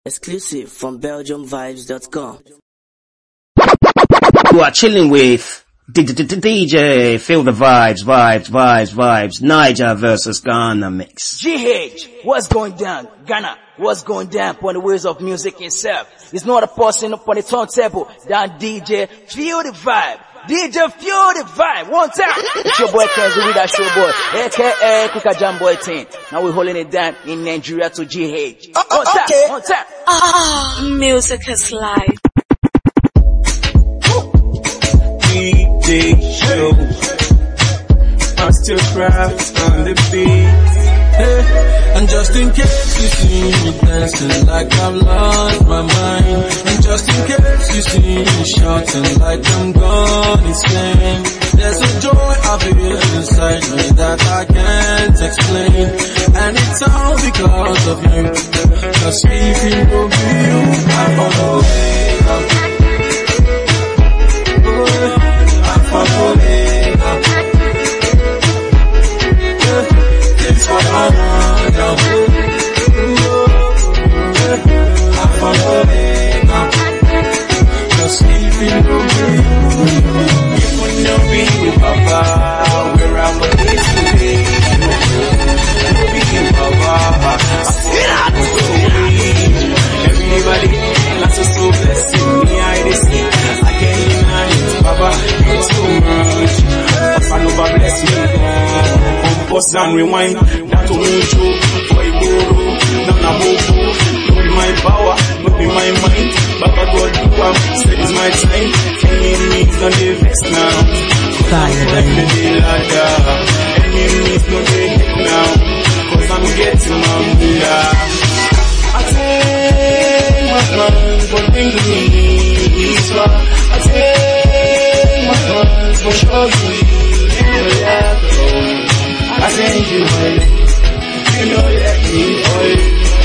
Exclusive from BelgiumVibes.com. You are chilling with DJ Feel the Vibes, Niger versus Ghana mix. GH, what's going down? Ghana, what's going down upon the wheels of music itself? It's not a person upon the turntable, down DJ Feel the Vibe. DJ Feel the Vibe, one time. It's your boy Kenzie with that show boy, aka Kuka Jam Boy 10. Now we're holding it down in Nigeria to GH. One time. Music is live. DJ show, mastercraft on the beat. Hey, and just in case you see me dancing like I've lost my mind, and just in case you see me shouting like I'm gone insane, there's a joy I feel inside me that I can't explain, and it's all because of you. Cause if it will be you, I'm on the way up. It's what I want now. I'm following now. Just keeping moving. You would not be with Papa. Where I'm with this today. Be with Papa. Everybody, that's a so blessing me. I see. I can't deny it, Papa. It's too much. Papa, Nova bless me. Pause and rewind. That will need you. For a guru. Nana Moku. No be my power. No be my mind. Papa God do am. Said it's my time. Enemies don't they vex now. Like the ladder. Enemies don't they hit now. Cause I'm getting my moolah. I take my plans, but bring me this far. I take my plans, but show you where I go. I send you my life, you know let me hold.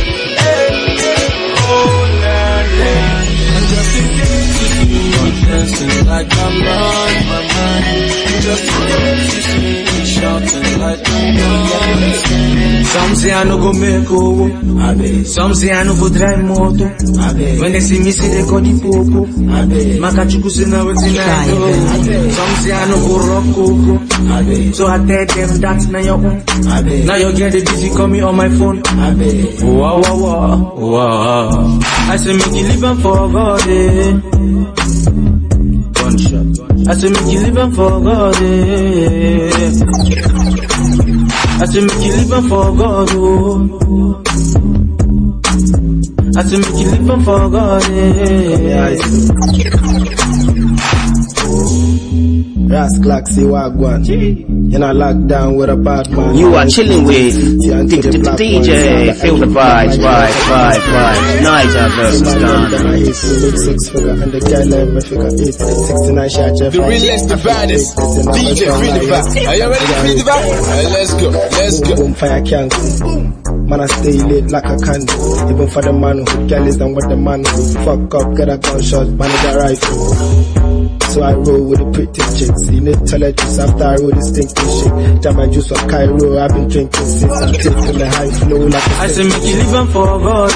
Oh, and just in case you see me dancing like I'm on my mind, just in case you see me shouting like I'm on. Some say I no go make over, some say I no go drive motor. When they see me, say they call the popo. Makachuku say now it's in I do. Some say I no go rock over, so I tell them that's now your own. Now you get the busy call me on my phone. Wow, wow, wow, wow. I say make you live and for God, gunshot. I say make you live and for God, I say make you live and for God, oh. I say make you live and for God, Rasclack, see Wagwan. You're not locked down with a bad man. You are chilling with DJ Feel the Vibes, Niger versus Ghana. The realest, the baddest, DJ Feel the Vibes. Are you ready to feel the vibe? Let's go. Boom, fire can't man, I stay lit like a candle. Even for the man who careless than what the man who fuck up, get a gunshot, man with a rifle. So I roll with the pretty chicks. In the toiletries after I roll this stinking shit. Jam my juice on Cairo, I've been drinking since. I'm taking the high flow like a I say make you live and for God,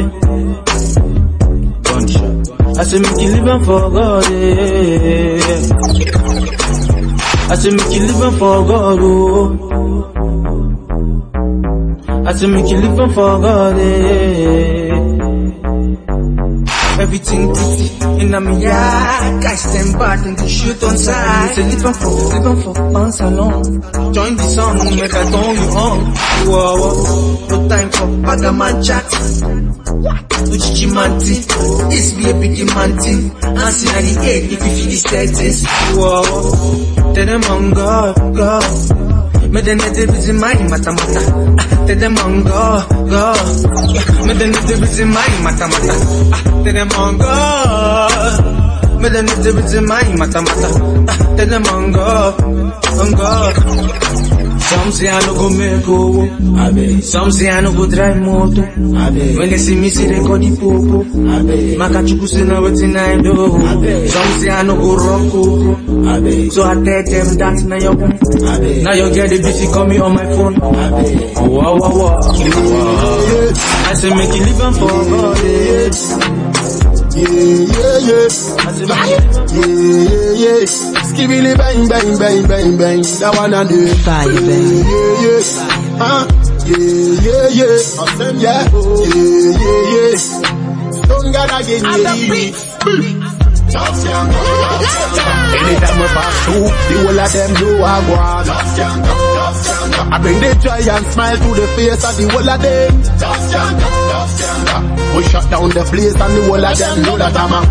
gunshot. I say make you live and for God, I say make you live and for God, oh. I say make you live and for God, Everything pretty in a me yard. Guys stand back and they shoot on side. Say live and for bounce along. Join the song, make I turn you on. Whoa, no time for bagaman chat. Uchichi manti, this be a big manti. Answer at the 8 if you feel the settings. Whoa, tell them on God. Me the native is in my matamata. Tell them on go. Me the native is in my matamata. Tell them on go. Me the native is in my matamata. Tell them on go. Some say I no go make over. Some say I no go drive motor. When they see me, say they call the popo. Makachuku say now what's in I do. Some say I no go rock over. So I tell them that's now your own. Now you get the busy call me on my phone. Wow. I say make you live and for God. yeah. Skibidi bang, bang, bang, bang, bang. That one and the Fire, bang. Yeah. Stone God again, Anytime we pass through, the whole of them do a go on. I bring the joy and smile to the face of the whole of them. We shut down the place and the whole of them know that I'm a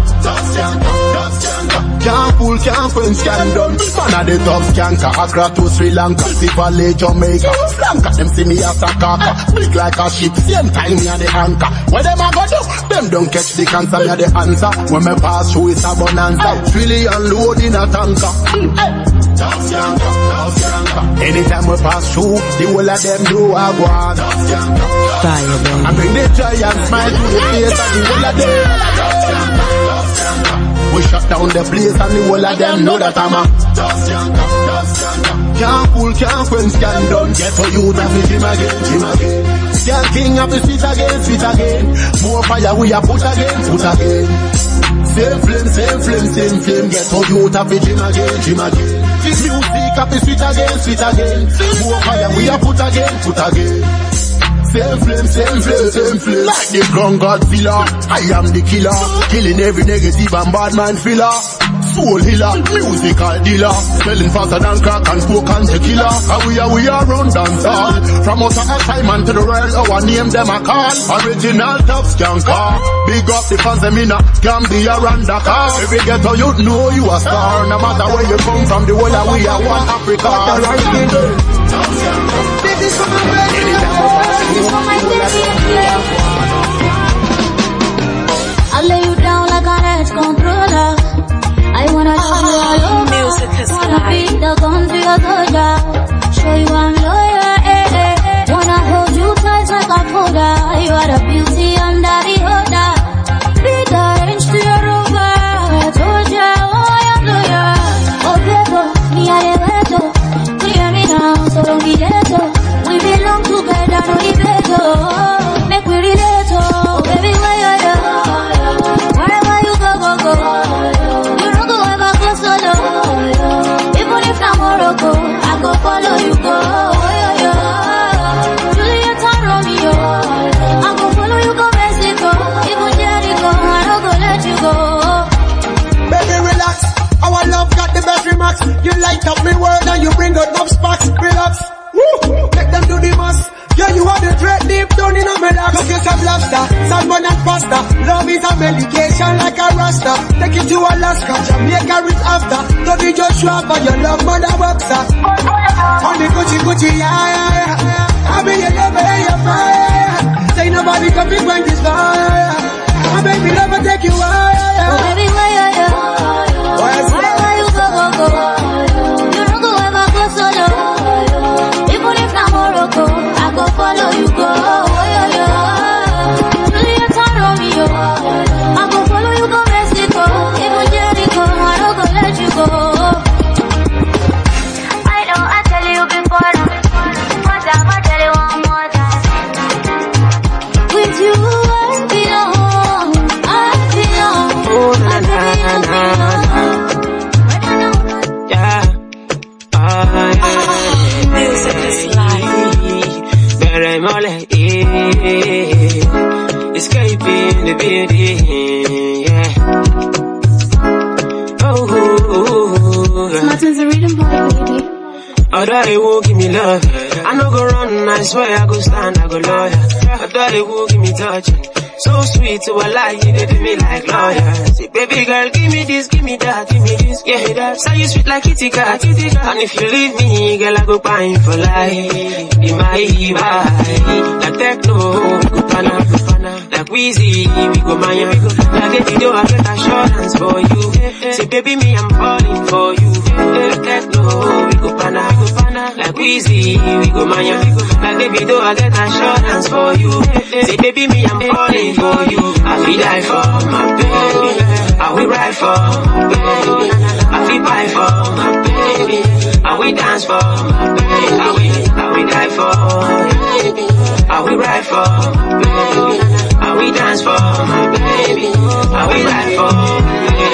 can't fool, can't friends, can't done. Man of the top skanker, Accra to Sri Lanka, Sipale, Jamaica. Flanka, them see me as a kaka, big like a ship, same time me a the anchor. What them a go do? Them don't catch the cancer, me a the answer. When me pass through it's a bonanza, really unload in a tanker. Anytime we pass through, the whole of them do a go on. I bring the joy and smile to the face of the whole of them. We shut down the place and the whole of them know that I'm a can't fool, can't friends, can't done. Get for you to be him again. Can't king of the street again. More fire we a put again. Same flame. Get for you to be him again. This music of the street again. More fire we a put again. Same flame. Like the ground Godzilla, I am the killer. Killing every negative and bad man filler. Soul healer, musical dealer. Selling faster than crack and coke and tequila. And we are run dance all. From us a Simon to the world, our name them a call. Original top skanker. Big up the fans them in a Gambia and Dakar. Every ghetto you know you a star. No matter where you come from, the world we are one Africa. This is for my baby. I'll lay you down like an edge controller. I wanna show you all over. Music is wanna life. beat the gun to your soldier. Show you I'm loyal, Wanna hold you tight like a folder. You are the beauty under the holder. Be the inch to your rover. Told ya, oh, I am loyal. Oh, baby, me a the weto. Clear me now, so don't be ghetto. We belong together, no better. Make we relate, oh, baby, where you wherever you go. You don't go ever go solo. Even if I'm Morocco, I go follow you, go. Juliet and Romeo, I go follow you, go Mexico. Even Jericho, I don't go let you go. Baby, relax. Our love got the battery max. You light up me world and you bring out enough sparks. Relax. Woo! Make them do the mass. Yeah, you are the threat deep down in my lap. Look at some lobster, salmon and pasta. Love is a medication like a rasta. Take it to Alaska, Jamaica is after. Don't be Joshua, but your love mother boxer. On the Gucci, yeah. I be your lover, your fire. Say nobody can be when this fire. I baby never take you higher. Oh baby, where you wherever you go. You don't go ever go solo. Even if I'm Morocco, I go follow you, go. Juliet and Romeo, I go follow you, go Mexico. Even Jericho, I don't go let you go. I know I tell you before now, but I'ma tell you one more time. With you, I belong. Oh, na na na na. Yeah. Music is life. Better mole, escaping the building, yeah. Oh, Martin's a rhythm boy, baby. although they won't give me love, I no go run, I swear I go stand, I go lawyer. Although they won't give me touching, so sweet to a lie, you they do me like lawyer. Say, baby girl, give me this, give me that, yeah, that. Say you sweet like kitty cat, and if you leave me, girl, I go pine for life. In my vibe, like techno, go pana, like Weezy, we go maya. Like a video, I get assurance for you. Say, baby, me, I'm falling for you. Like techno, we go pana, like Weezy, we go maya. Like a video, I get assurance for you. Say, baby, me, I'm falling for you. I feel die for my baby. I will ride for my baby. I feel buy for my baby. I will dance for my baby. I will die for my baby. I will ride for my baby. I will dance for my baby. I will ride for my baby.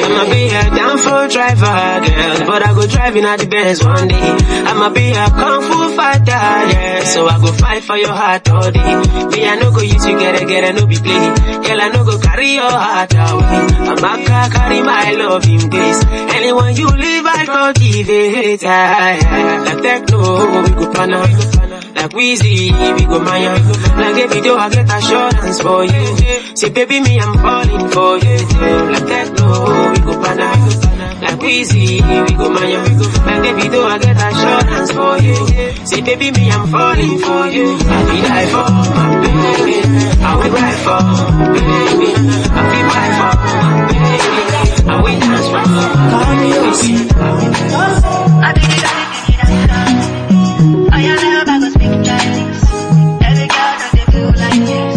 driving at the Benz one day. I'ma be a kung fu fighter, yeah. So I go fight for your heart all day. Me, I no go use you, get a no be play. Girl, I no go carry your heart away. I'ma carry my love in case. Anyone you leave, I cultivate. Like techno, we go pana. Like Weezy, we go Maya. Like every day I get assurance for you. Say baby, me, I'm falling for you. Like techno, we go pana. Like Weezy, we go Maya. Like every day I get assurance for you. Say baby, me, I'm falling for you. I will die for my baby. I will die for my baby. I will die for my baby. I will dance for my baby. I did it. I never go speak Chinese. Every girl that they do like this.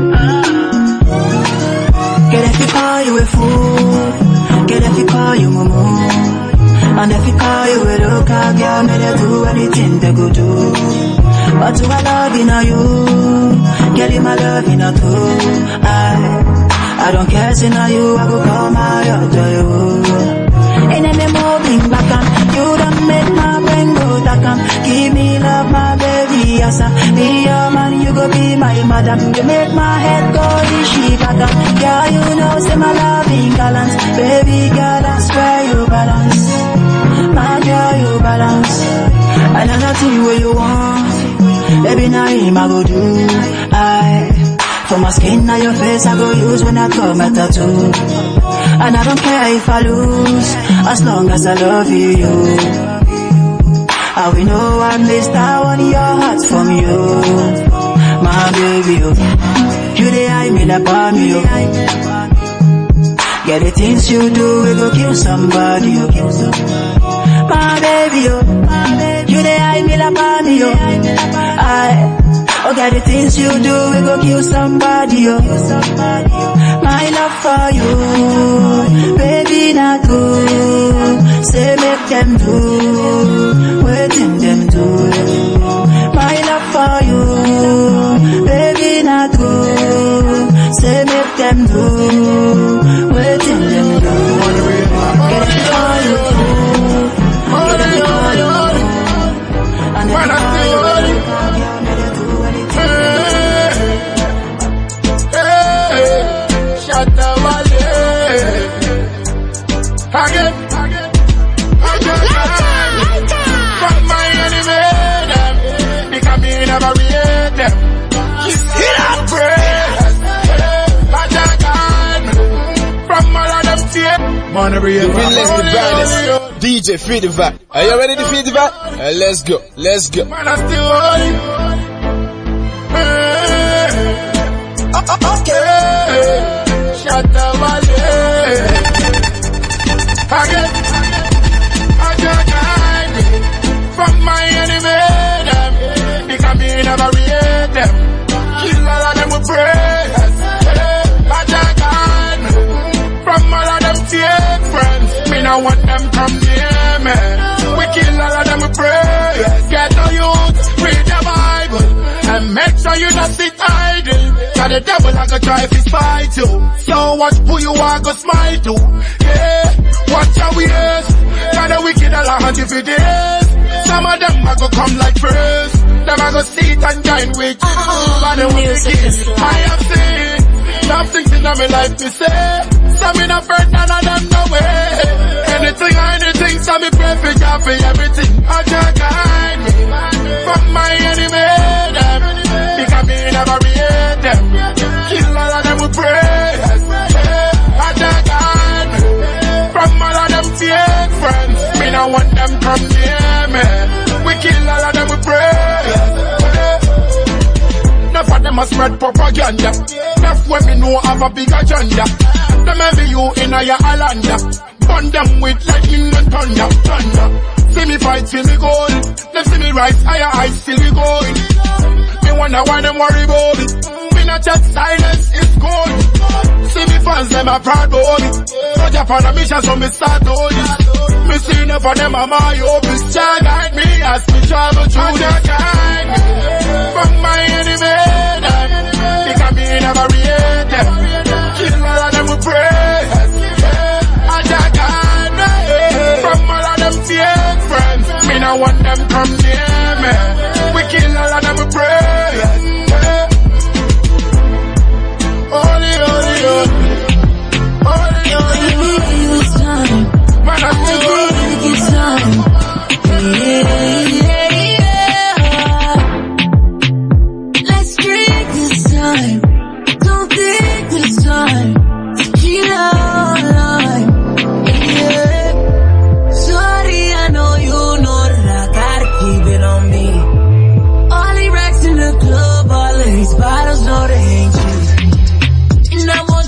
Get if you call you a fool. Get if you call you mumu. And if you call you a local girl, may they do anything they go do. But to my love in you, get in my love in a too. I don't care, see now you, I go call my other you. And then they moving back on, you don't make my brain go back on. Give me love, my baby, yes, be your man, you go be my madam. You make my head go ishi back on. Yeah, you know, say my love in balance. Baby girl, I swear you balance. My girl, you balance. Another thing where you want, baby, now him I go do. For my skin now your face I go use when I come at tattoo. And I don't care if I lose, as long as I love you. I will know I'm the star on your heart from you. My baby, you the eye me like bomb you. Yeah, the things you do, we go kill somebody. My baby, you the eye me like bomb you. Okay, the things you do, we go kill somebody, My love for you, baby, not good. Say make them do, waiting them do. My love for you, baby, not good. Say make them do, waiting them do. Get it for you, get it for you. And then Again, from my enemy, them, because me never read them. Hit that praise, from all of them tears. Wanna be the realest, the brightest, DJ Feel the Vibe. Are you ready to feel the vibe? Let's go, let's go. Man, I still holding. Okay, shut the valley. Again, I just hide me from my enemy, them, because me never read them. Kill all of them with praise. I just hide me from all of them fake friends. Me no want them come near me. We kill all of them with praise. Get no youth, read the Bible, and make sure you not sit idle. Cause the devil I go try to fight you. So watch who you are go smite to. Yeah. Watch how we is. Got the wicked all a hunt if it is. Some of them a go come like first. Them a go sit and join with you. But the wicked I have seen. Some things in my life me say. Some in a friend none of them no way. Anything, some me pray for God for everything. I just guide me from my enemy. Them. Because me never read them. Kill all of them with praise. I just guide me from all of them fake friends. Me no want them come near me. We kill all of them with praise. Enough of them a spread propaganda. Enough when me know have a big agenda. Them every you in a your island. Burn them with lightning and thunder. See me fight, see me goal. Them see me rise, higher heights, see me going. Me wonder why them worry about it. Me not just silence, it's gold. See me fans, them a proud about it. So Japan a mission, so me start all this. Me see enough of them, I'm my opus. Jah guide me as me travel through the time. From my enemy, because me never read them. Kill all of them with praise. I just guide me from all of them tears.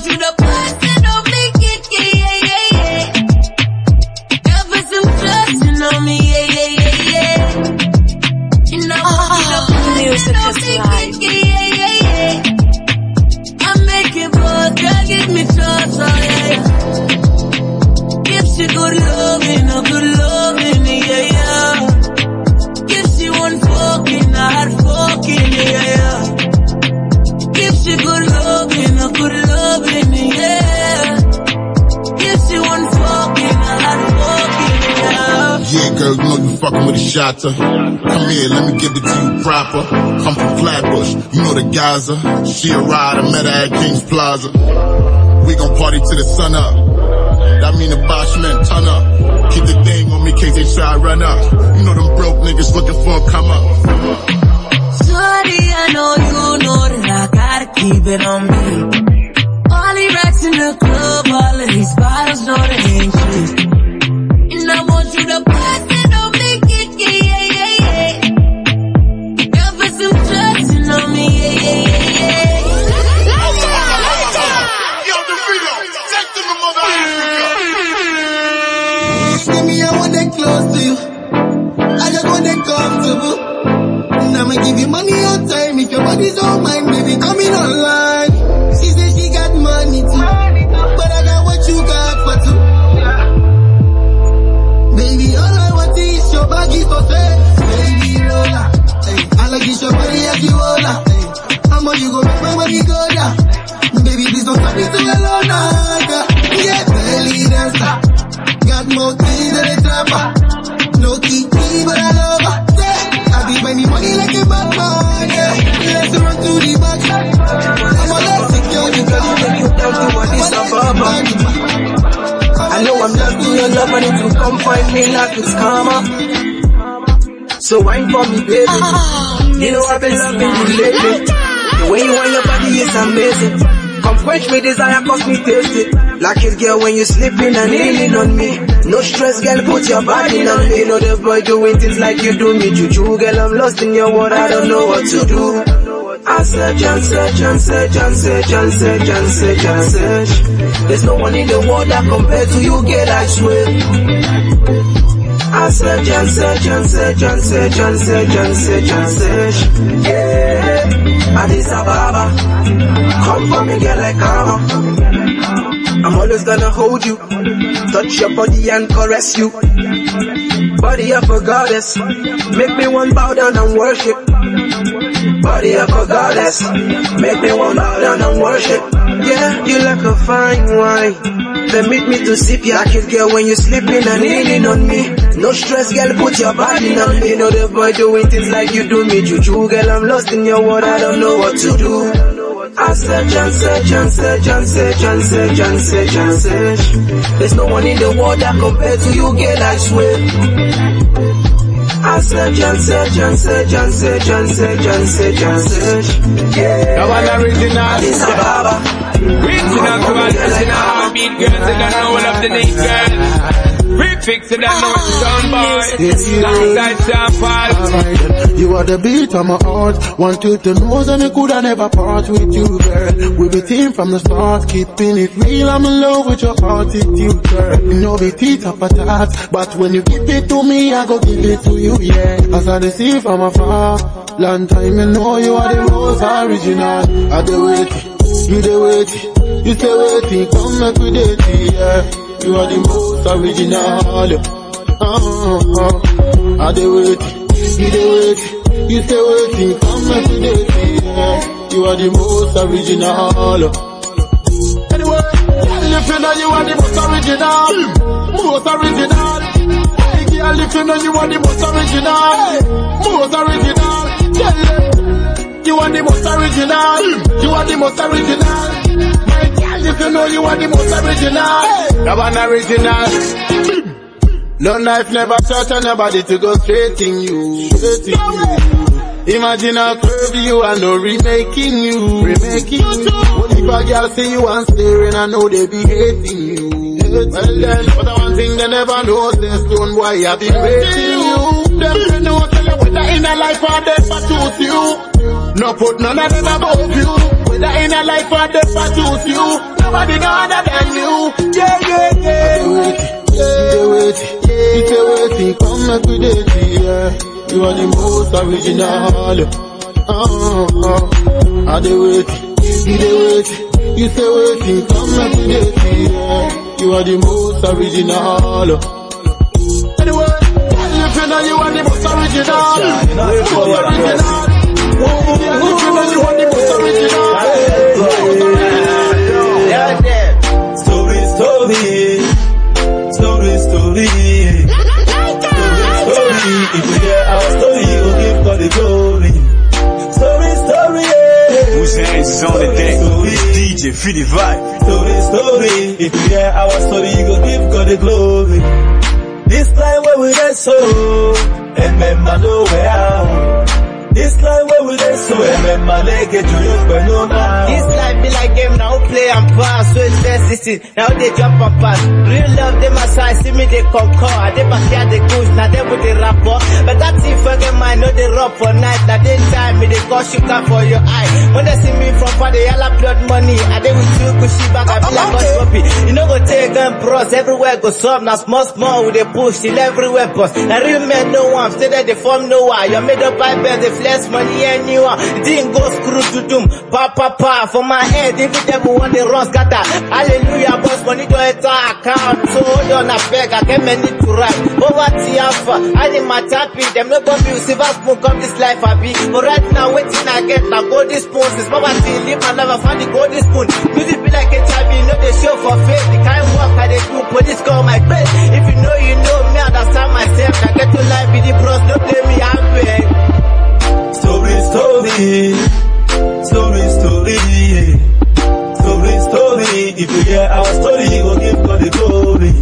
you to put it on me, yeah. Give me some trust on me, yeah. You know, music is life. I make it both, girl, give me trust, oh yeah. Give she good loving, yeah. Give she one fucking, a hard fucking, yeah. Give she good loving, yeah. Give she one fucking, a hard fucking, yeah. Yeah, girl, you know you fucking with a shotter. Come here, let me give it to you proper. I'm from Flatbush, you know the Gaza. She a rider, met her at King's Plaza. We gon' party till the sun up. That mean the Bosch men turn up. Keep the thing on me, case they try to run up. You know them broke niggas looking for a come up. Sorry, I know you know that I gotta keep it on me. All the racks in the club, all of these bottles know they ain't cheap. And I want you to put it on me, yeah. Give me some trust on me, yeah. Yo, the video, take to the mother Africa. Give me, I want that close to you. I just want that comfortable. And I'ma give you money on time. If your body don't mind, baby, coming online. She said she got money too, but I got what you got for two. Baby, all I want is your baggy for sale. Baby, roller. Hey, I like this your body as you roller. Hey, how much you go make my money go down? Baby, please don't stop me too alone. Yeah, belly dancer. Got more keys than a trapper. No key, but I love her. Yeah, I be spending money like a bad man. Yeah, let's run to the back. I'm all let's secure the girl. Take you down to what is above. I know I'm lost in your love, and if you come find me like it's karma. So wine for me, baby. You know I've been loving you lately. The way you want your body is amazing. Come quench me desire, cause me tasty. Like it, girl, when you sleeping and leaning on me. No stress, girl, put your body on me. Know the boy doing things like you do me, juju. Girl, I'm lost in your world, I don't know what to do. I search and search and search and search and search and search and search. There's no one in the world that compared to you, girl, I swear. I search and search and search and search and search and search and search. Yeah, Addis Ababa, come for me, girl, like karma. I'm always gonna hold you, touch your body and caress you. Body of a goddess, make me one bow down and worship. Body of a goddess, make me one bow down and worship. Yeah, you like a fine wine. Permit me to sip ya. Like it, girl, when you sleeping and leaning on me. No stress, girl, put your body on me. Know the boy doing things like you do me, juju. Girl, I'm lost in your world, I don't know what to do. I search and search and search and search and search and search and search. There's no one in the world that compared to you, girl, I swear. I search and search and search and search and search and search and search. Yeah, that one original. It's a baba. Original to original. Beat girls in the know of the name, girl. Prefix to that note, sound boy. Alongside Sean Paul. You are the beat of my heart. Want you to know that I could have never part with you, girl. We be team from the start, keeping it real. I'm in love with your attitude, girl. You know we teeth up a tat, but when you give it to me, I go give it to you, yeah. As I see from afar, long time you know you are the most original. I do wait, you do wait, you stay waiting, come back with it, yeah. You are the most original. I do wait, you do wait, you stay waiting, come back with it, yeah. You are the most original. Anyway, if you know you are the most original, most original. Hey girl, if you know you are the most original, most original. Tell them, you are the most original, you are the most original. My girl, if you know you are the most original, that one original. No knife never shot on nobody to go straight in you, straight in you. Imagine how curvy you and no remaking you, remaking you. Only if a girl see you and staring, I know they be hating you. Well then, but the one thing they never know is this stone boy I be rating you. Them friends know tell you whether in a life or death for choose you. No put none of them above you. Whether in a life or death for choose you. No nobody other than you. Yeah. It's a waiting, come back with it, yeah. You are the most original. Are they waiting? You say waiting, come back with it, yeah. You are the most original. Anyway, if you know you are the most original. Story. If you hear our story, you will give God the glory. Story, Whose hands is on the deck? DJ, feel the vibe. Story. If you hear our story, you will give God the glory. This time where we there so, remember nowhere. This life where we live so remember they get to you but no more. This life be like game now play and pass. So it's best listen, now they jump and pass. Real love them aside, see me they conquer. They back here the goose, now they with the rapper. But that's if forget mine, know they rock for night. Now they time me they call sugar for your eye. When they see me from far they yellow blood money. And they with you cushy back, I feel like a copy. You know go take them bros everywhere go up. Now small with they push till everywhere boss. Now real men no one, stay there they form no why. You're made up by bed, they less money anyone. It didn't go screw to doom. Pa. For my head, if it ever want the run scatter. Hallelujah, boss, money to enter account. So hold on, I beg, I get many to write. But what the alpha? I need my tapping. Them no gonna be silver spoon come this life I be. But right now, waiting I get now golden spoons. It's poverty, live my never find the golden spoon. Music be like HIV, no they show for faith. The kind of work I they do, police call my best. If you know, you know me, understand myself. I get to life with the bros, don't blame me, I'm big. Story. If you hear our story, you will give God the glory.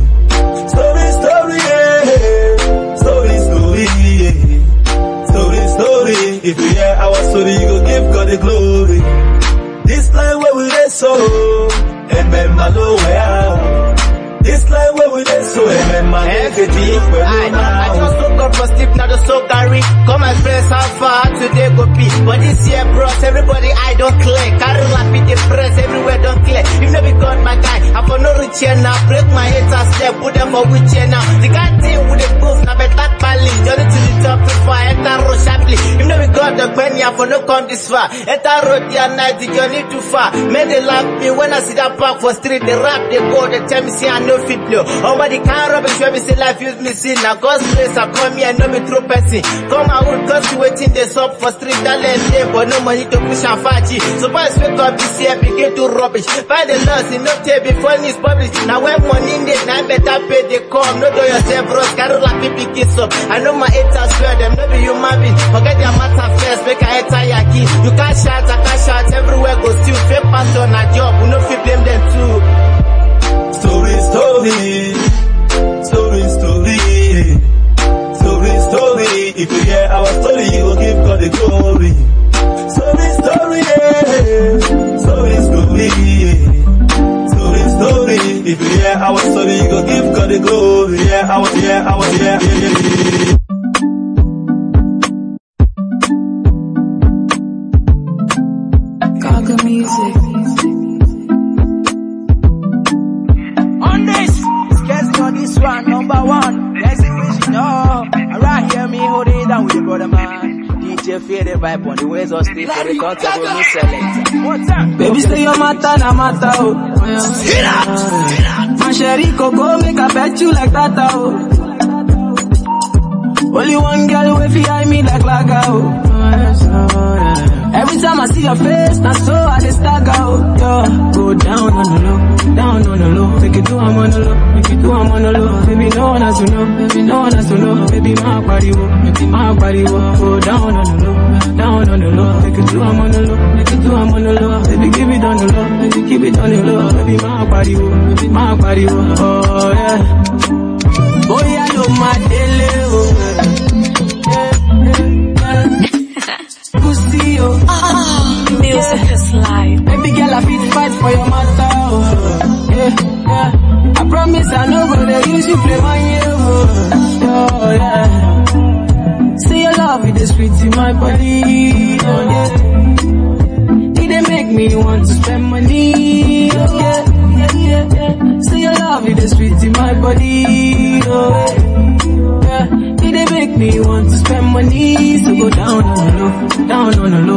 Story. If you hear our story, you will give God the glory. This line where we live so, remember nowhere. This line where we live so, remember everything. I just woke up for sleep, now the soul carry. Come and express how far today go be. But this year, bros, everybody I don't clear. Carry like with the press, everywhere don't clear. If no be God, my guy, I for no rich here now. Break my haters, step, put them for which here now. The guy team with the booth, now bet that pally. Journey to the top before I enter road sharply. If no be God, the penny, I for no come this far. Enter road day and night, the journey too far. Men they laugh me when I see that park for street. They rap, they go, they tell me see I no fit blow. Oh, but the kind of rubbish where we say life use me sin. Now God's grace, I come here, no be true person. Come out with God's waiting, they up for street, that let them, but no money to push and fight. So boys wake up this year, begin to rubbish. Find the loss in no tape before it's published. Now when money in it, now better pay they come. No do yourself, bros, carry like people kiss up. I know my haters swear them, no be human being. Forget their matter first, make a enter your key. You can't shout, I can't shout, everywhere go still. Fake pass on a job, we no fit blame them too. Story. If you hear our story, you will give God the glory. Story. If you hear our story, you will give God the glory. Yeah. Gaga music. On this one, number one. Yes, it wish you know. Around here, me hold it down with your brother, man. DJ Feel the Vibe on the ways of state for the comfortable new selector. What's up? Baby, say your matter, na matter, oh. Hit up. My sherry coco, make I bet you like that, oh. Only one girl way behind me like laga, oh. Every time I see your face, now so I just stagger, oh. Yo, go down on the low, make it do I'm on the low, baby no one has to know, baby my body, go down on the low, make it do I'm on the low, baby keep it on the low, baby my body, oh yeah. Boy, I know my daily, pussy, oh. Music is life. Baby girl, I fit fight for your matter, oh. Yeah. I promise I know gonna use you play my year, oh yeah. Say your love with the sweet in my body, oh yeah. It make me want to spend money, oh yeah.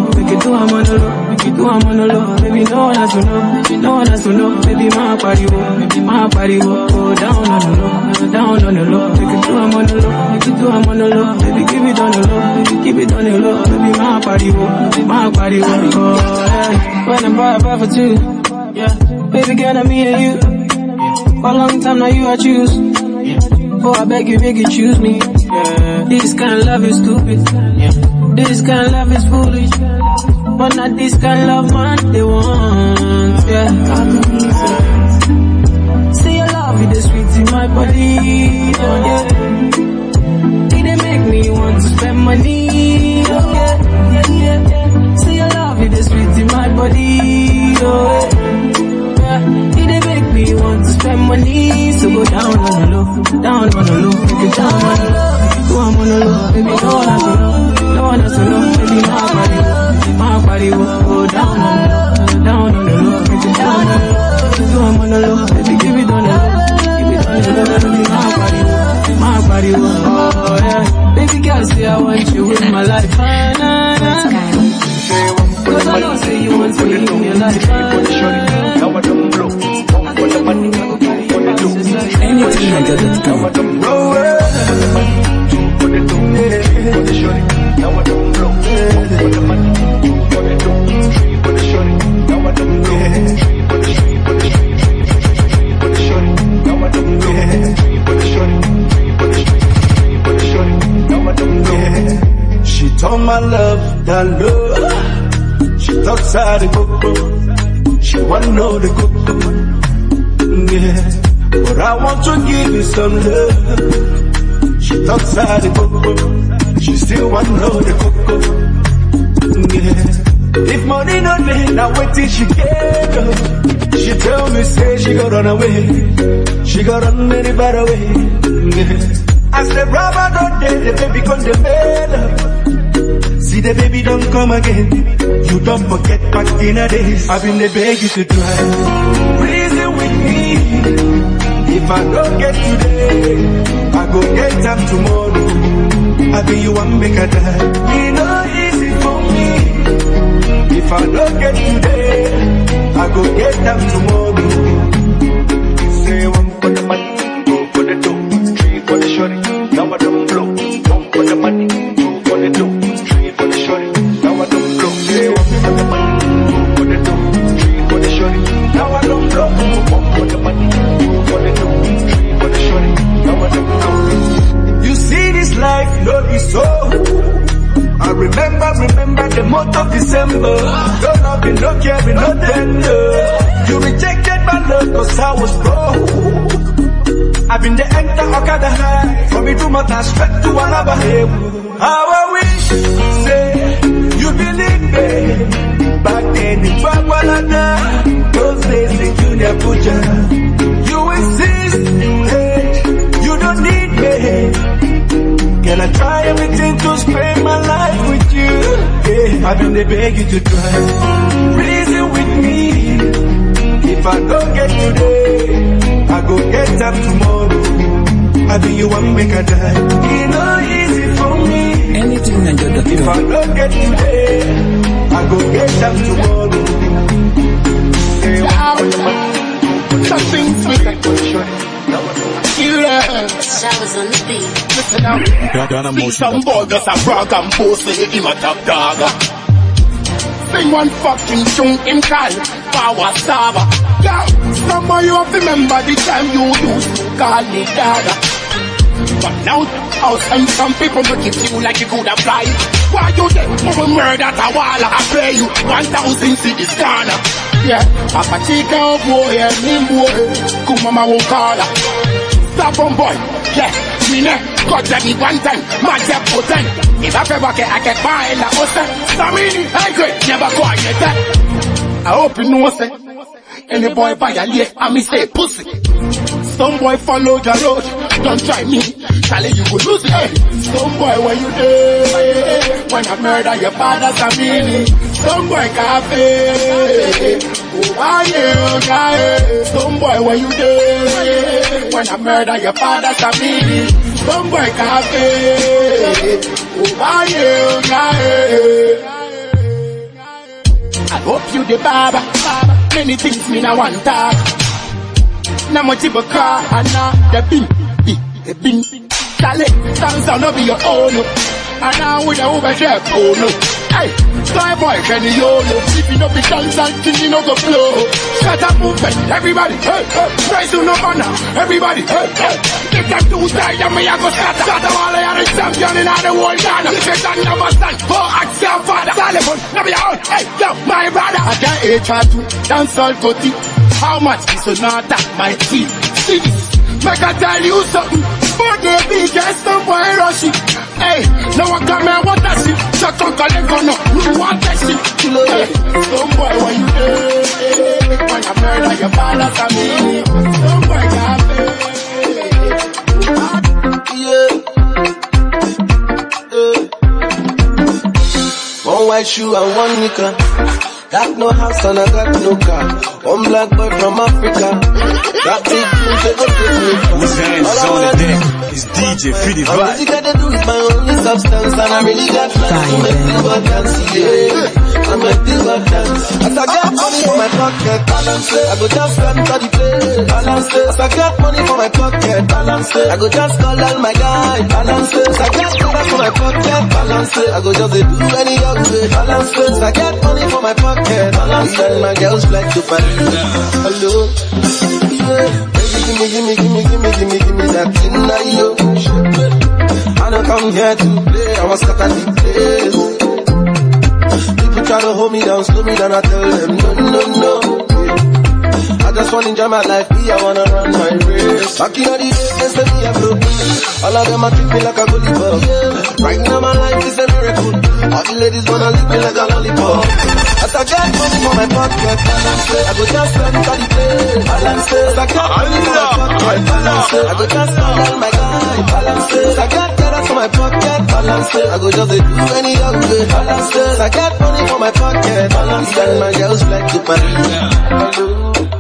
low. We can do I'm on the low. We can do I'm on the low. Baby, no one has to know. No one has to know. Baby, my body wo. Baby, my body wo. Go down on the low. Down on the low. We can do I'm on the low. We can do I'm on the low. Baby, keep it on the low. Baby, keep it on the low. Baby, my body wo. My body wo. Oh, yeah. When I'm by for two. Yeah. Baby, girl, I'm me and you. For a long time now you I choose. Oh, I beg you choose me. Yeah. This kind of love is stupid. Yeah. This kind of love is foolish. But not this kind of love, man, they want. Yeah. See your love with the sweet in my body. Oh, yeah. It make me want to spend money. Oh, yeah. Yeah. See your love with the sweet in my body. Oh, yeah. It make me want to spend money. So go down on the low. Down on the low. Take it down on the low. Go I'm on the low. Baby, no one has to know. No one has to know. Baby, my body will go down on the low. Down on the low. Take it down on the low. Go I'm on the low. Baby, give it on the low. Give it on the low. Baby, my body will. Oh, yeah. Baby girl, say I want you in my life. Cause I know say you want me in your life. Now I don't blow. Anything I got now I don't blow. Now I don't blow. For the money, for the dough, for the shorty. Now I don't blow. For the shorty. Now I don't blow. For the shorty. For the shorty. Now I don't blow. She told my love that love. She talks out the coco. She wanna know the coco. Yeah. But I want to give you some love. She talks out the coco. She still want to know the coco. Yeah. If money not there, now wait till she get up. She tell me, say she got run away. She got run anybody away. Yeah. As the brother don't there, the baby come the bed. See the baby don't come again. You don't forget back in the days. I've been the beg you to try. Reason with me. If I don't get today, I go get them tomorrow. I be you one make a die. It no easy for me. If I don't get today, I go get them tomorrow. Say one for the money, two for the dough, three for the shorty. Now I don't blow. One for the money, two for the dough, three for the shorty. Now I don't blow. Say one for the money, two for the dough, three for the shorty. Now I don't blow. One for the money, two for the dough, three for the shorty. Now I don't blow. You see this life, no be so. I remember the month of December. Don't love me, no care, me no tender. You rejected my love cause I was broke. I've been the enter Okada high. From me to my town straight to another hill. How I wish, say, you believe me. Back then in Bagwalada, those days in Junior Puja. You insist, hey, you don't need me. Can I try everything to spend my life with you? Yeah, I've been beg you to try. Reason with me. If I don't get today, I go get them tomorrow. I be you one make a die. It's not easy for me. Anything I do. If I don't get today, I go get them tomorrow. Something sweet. Showers on the beat. Listen now. See some boy just a brag and boast with him a top dog. Sing one fucking tune in call Power Sava. Yo, some boy you have to remember the time you used to call me dada. But now, and some people look at you like you could have fly. Why you there? Over murder at a wall, I pay you 1,000 cities corner. Yeah, Papa Chica boy, and him boy, Kumama will call her. Stop on boy, yeah, me ne, got me one time, my step for 10. If I ever get, I can buy la osta. Samini, I could never quiet. I hope you know say, any boy violate, I me say pussy. Some boy follow your road, don't try me, Charlie you could lose it. Hey, some boy where you there, when I murder your father's family. Some boy cafe, oh why you guy? Some boy where you there, when I murder your father's family. Some boy cafe, oh why you guy? I hope you the barber. Many things me now want talk. Now much of a car and now the bin. Talent, sounds down over your own. And now with the overdrive, oh no. Hey, fly boy, can you YOLO? If you know be dance and you know go flow. Shut up movement, everybody, hey, hey. Rise to no honor, everybody, hey, hey. If them two die, and me I go scatter. Scatter all I am the champion in all the world, Ghana. If you don't understand, oh, ask your father. Telephone, now be out, hey, yo, my brother. I got HR2, dance all go deep. How much is Sonata, my teeth? See this, make I tell you something. For the biggest of boy rushing. Hey, no one come here, what that shit? Shut up, collect on no, you want that shit. Hey, some boy, when you day, when I murder your balance on me. Some boy, yeah. One white shoe and one nika. Got no house and I got no car. One black boy from Africa. Got big dreams, they go take me far. Whose hands is on the deck? It's DJ Fiddy Vibe. All I gotta do is my only substance, and I really got plans to make the world dance, yeah. I make the world dance. As I got money in my pocket, balance it. I go just run to the place, balance it. As I got money for my pocket, balance it. I go just call all my guys, balance it. As I got money for my pocket, balance it. I go just do any young way, balance it. As I got money for my pocket, balance it. And my girls like to party. Hello, yeah. Give me that thing that you. I don't come here to play, I was scatter the place. People try to hold me down, slow me down, I tell them no. I just wanna enjoy my life, I wanna run my race. Back in the days, they say me a broke. All of them are treat me like a goalie ball. Right now my life is a miracle. All the ladies wanna lick me like a lollipop. As I get money for my pocket, I go just spend on the place. As I get money for my pocket, I go just spend all my guys. As I get cash for my pocket, I go just do any young way. As I get money for my pocket, and my girls like to party.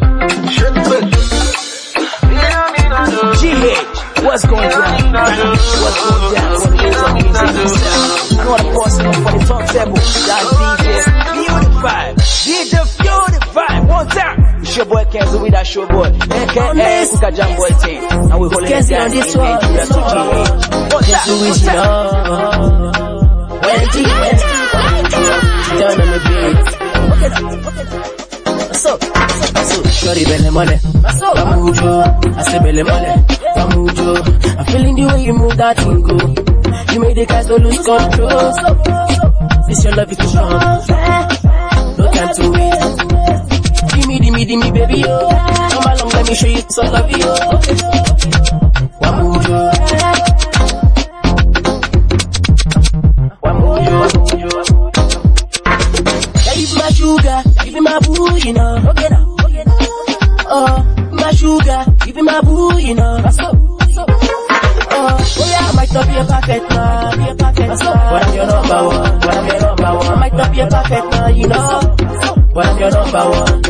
GH, what's going down? What's going down? What it is on music itself. I know the boss up for the top table. That's DJ Feel the Vibe. DJ Feel the Vibe. One time. It's your boy Kenzie with that show boy. AKA Uka Jam Boy team. And we hold it down this one. That's to GH. One time. Turn on the beat. So, shorty belly money. Bamujo, I say belly money. Bamujo, I'm feeling the way you move that thing go. You made the guys don't lose control. This your love is too strong. No time to wait. Give me, baby, yo. Come along, let me show you some love, yo. Bamujo. Give my sugar, give me my boo, you know. Okay now. Oh, my sugar, give me my boo, you know. Oh yeah, I might not be a perfect man, but I'm your number one. I might not be a perfect man, you know, but I'm your number one.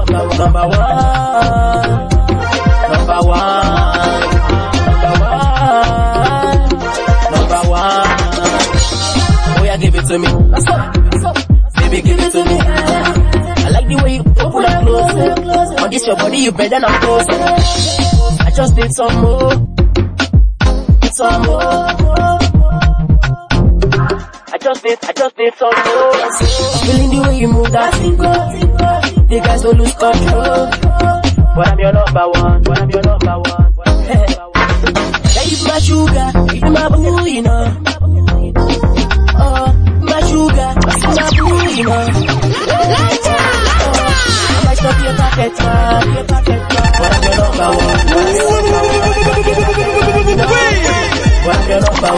Oh yeah, give it to me. Baby, give it to me. I like the way you open and close. On this your body, you better not close. I just need some more. I just need some more. I'm feeling the way you move that finger. The guys don't lose control. But I'm your number one. That is my sugar, give me my boo, you know. Oh, my sugar, my boo, you know. I might not be a perfect man, but I'm your number one. But I'm your number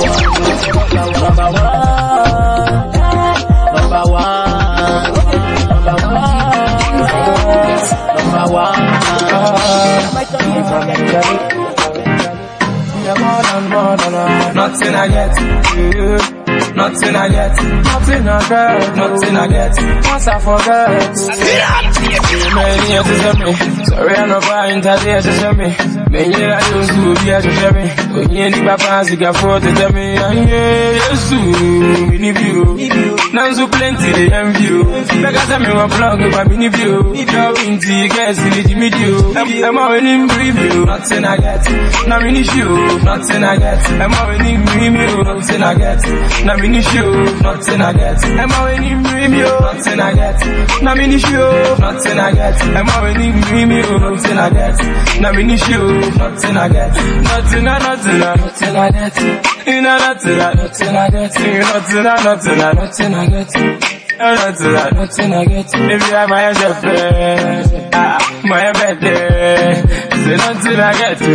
one. I might not be a perfect man. Nothing I get to you. nothing I get, nothing I get, nothing I get. Once I forget. Many years to me, sorry I'm not buying that years to me. Many years to be as to me. When you need Papa, you can afford to tell me. Yes, we need you. Now so plenty they envy you. Because I'm in a blog about mini view. If you're into you guys, you need to meet you. I'm already in review, nothing I get. Now mini show, nothing I get. I'm already in review, nothing I get. Now mini show, nothing I get. I'm already in review, nothing I get. Now mini show, nothing I get. I'm already in review, nothing I get. Now mini show, nothing I get. Nothing I get. You know nothing I get. You know nothing I get. Nothing I get. If you have my girlfriend, my birthday, say nothing I get to.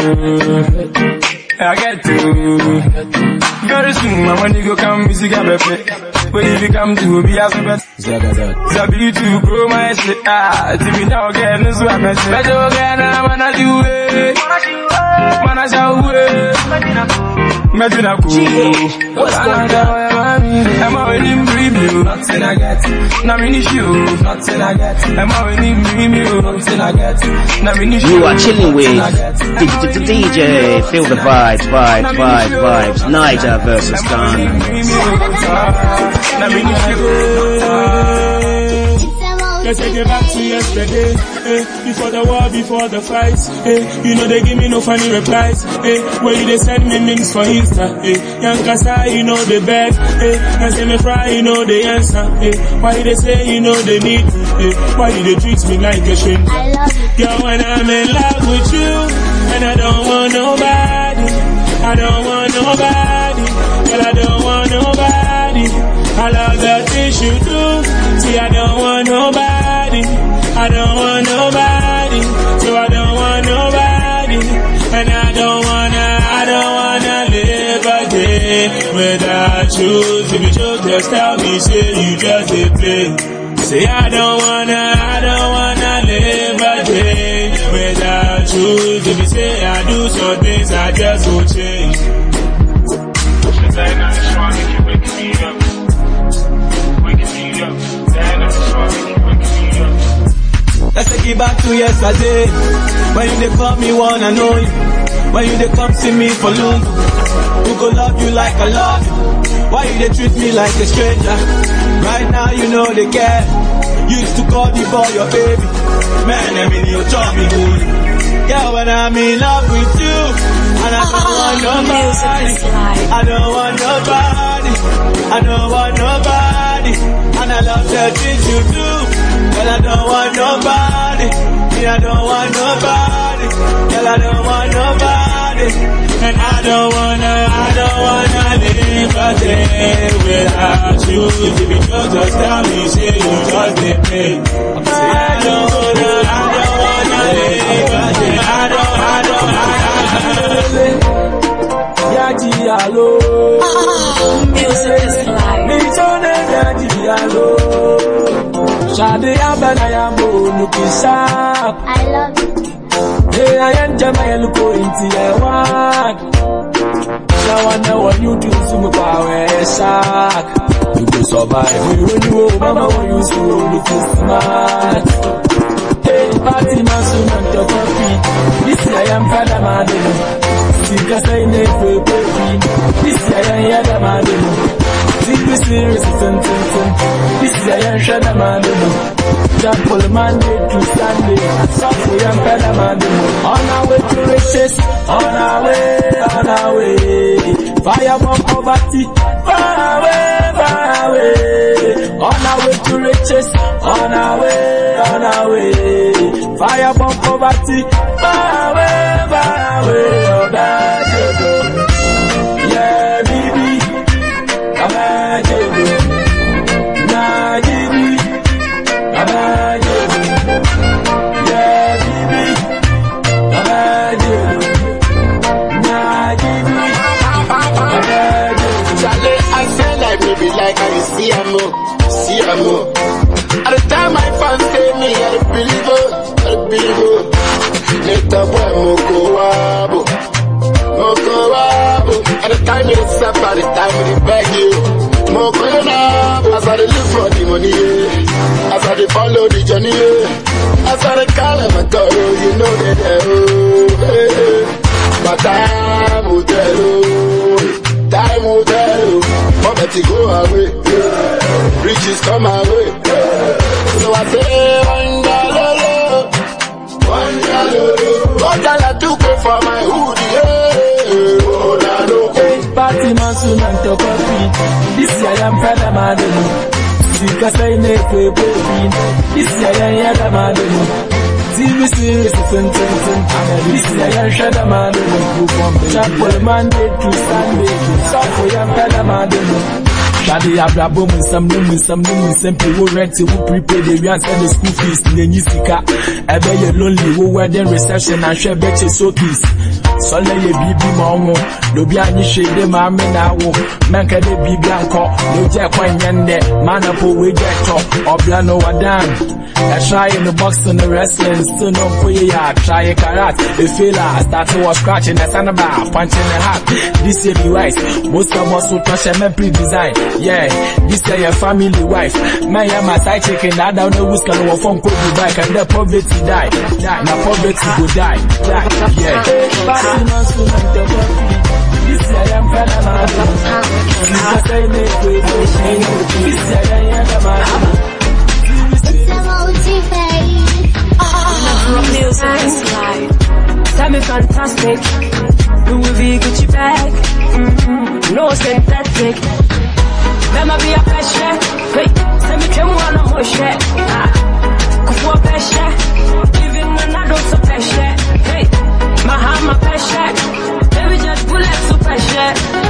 Very soon, my money go come, music I be play. But if you come to be as a bet, Zabi to grow my shit. To be now again, this is what I say. Better again, I'm gonna do it. Man, I shall wait. Medina cool. What's going on? I'm already in review, nothing I get. Now mini show, nothing I get. I'm already in review, nothing I get. Now mini show. You are chilling with DJ. Feel the vibes. Niger versus Ghana. Let's take it back to yesterday, before the war, before the fights, you know they give me no funny replies, where you they send me memes for Insta, young Kasa, you know they beg, and say me fry, you know they answer, why they say, you know they need me, why you they treat me like a shrimp, girl, when I'm in love with you, and I don't want nobody, girl, I don't want nobody, I love the things you do, see I don't want nobody, I don't want nobody, so I don't want nobody, and I don't wanna live a day without you. If you just tell me, say you just a play. Say I don't wanna live a day without you. If you say I do some things, I just won't change. Let's take it back to yesterday, when you they call me wanna know you, when you they come see me for long. Who go love you like I love you? Why you they treat me like a stranger? Right now you know they care. You used to call the boy your baby. Man, I mean you taught me good. Yeah, when I'm in love with you, and I don't want nobody, and I love the things you do, but I don't want nobody, I don't want nobody, girl, I don't want nobody, and I don't wanna live a day without you. If you just tell me, say you just did me. Say I don't wanna live a day. I don't. Yaji allo. Music is live. Me tone yaji allo. Shade abana yambo looking sharp. I love you. Hey, I am Jamal go into your work. Now I know what you do to my power shark. You go survive when you mama when you so looking smart. Hey, party man so not your coffee. This I am father madam. Because I never baby. This I am yada madam. This serious this I am shada madam. Jump Monday to Sunday, Saturday and better Monday. On our way to riches, on our way. Fire bomb poverty, far away. On our way to riches, on our way. Fire bomb poverty, far away. Oh, bad, yeah, baby, I'm bad, nah, baby. Like I see I'm more. At the time my fans tell me I believe. Let the boy I live for the money, yeah. As I follow the journey, yeah. As I call my God, you know that, but time will tell you, time will tell you, poverty go away, riches come away, so I say, one dollar to go for my hoodie, party man soon and talk of it. This year I am Father Madeno. Because I make a baby. This year I am Madeno. TV series is in this year I am Shadow Madeno. Who from the chapel Monday to Sunday. So for am Father Madeno. Shadi Abrabo some people rent who prepare the rent and the school fees in the Nisika. Ebe ye lonely who wear the reception and share betches so peace. So let ye be mongo, no be any shade de mamma now, manka de be blanco, no jack when yende, manapo we jack or blano wadan. I try in the box and the wrestling, still no kuya, try a karat, the filler, start to was scratching the sandbar, punching the hat. This year be wise, most of us will touch a pre-design. Yeah, this year your family wife, my my side chicken, that down the whisker or phone could be back and the poverty die, now poverty will die, yeah. This year I am Father Madeno. Because I make way for this year I am Music is life. Tell me fantastic. Louis V Gucci bag. No synthetic. Let me be a pressure. Wait, send me come on a motion. Kufu pressure. Even when I don't so pressure. Hey, my hand my pressure. Baby just bullet so pressure.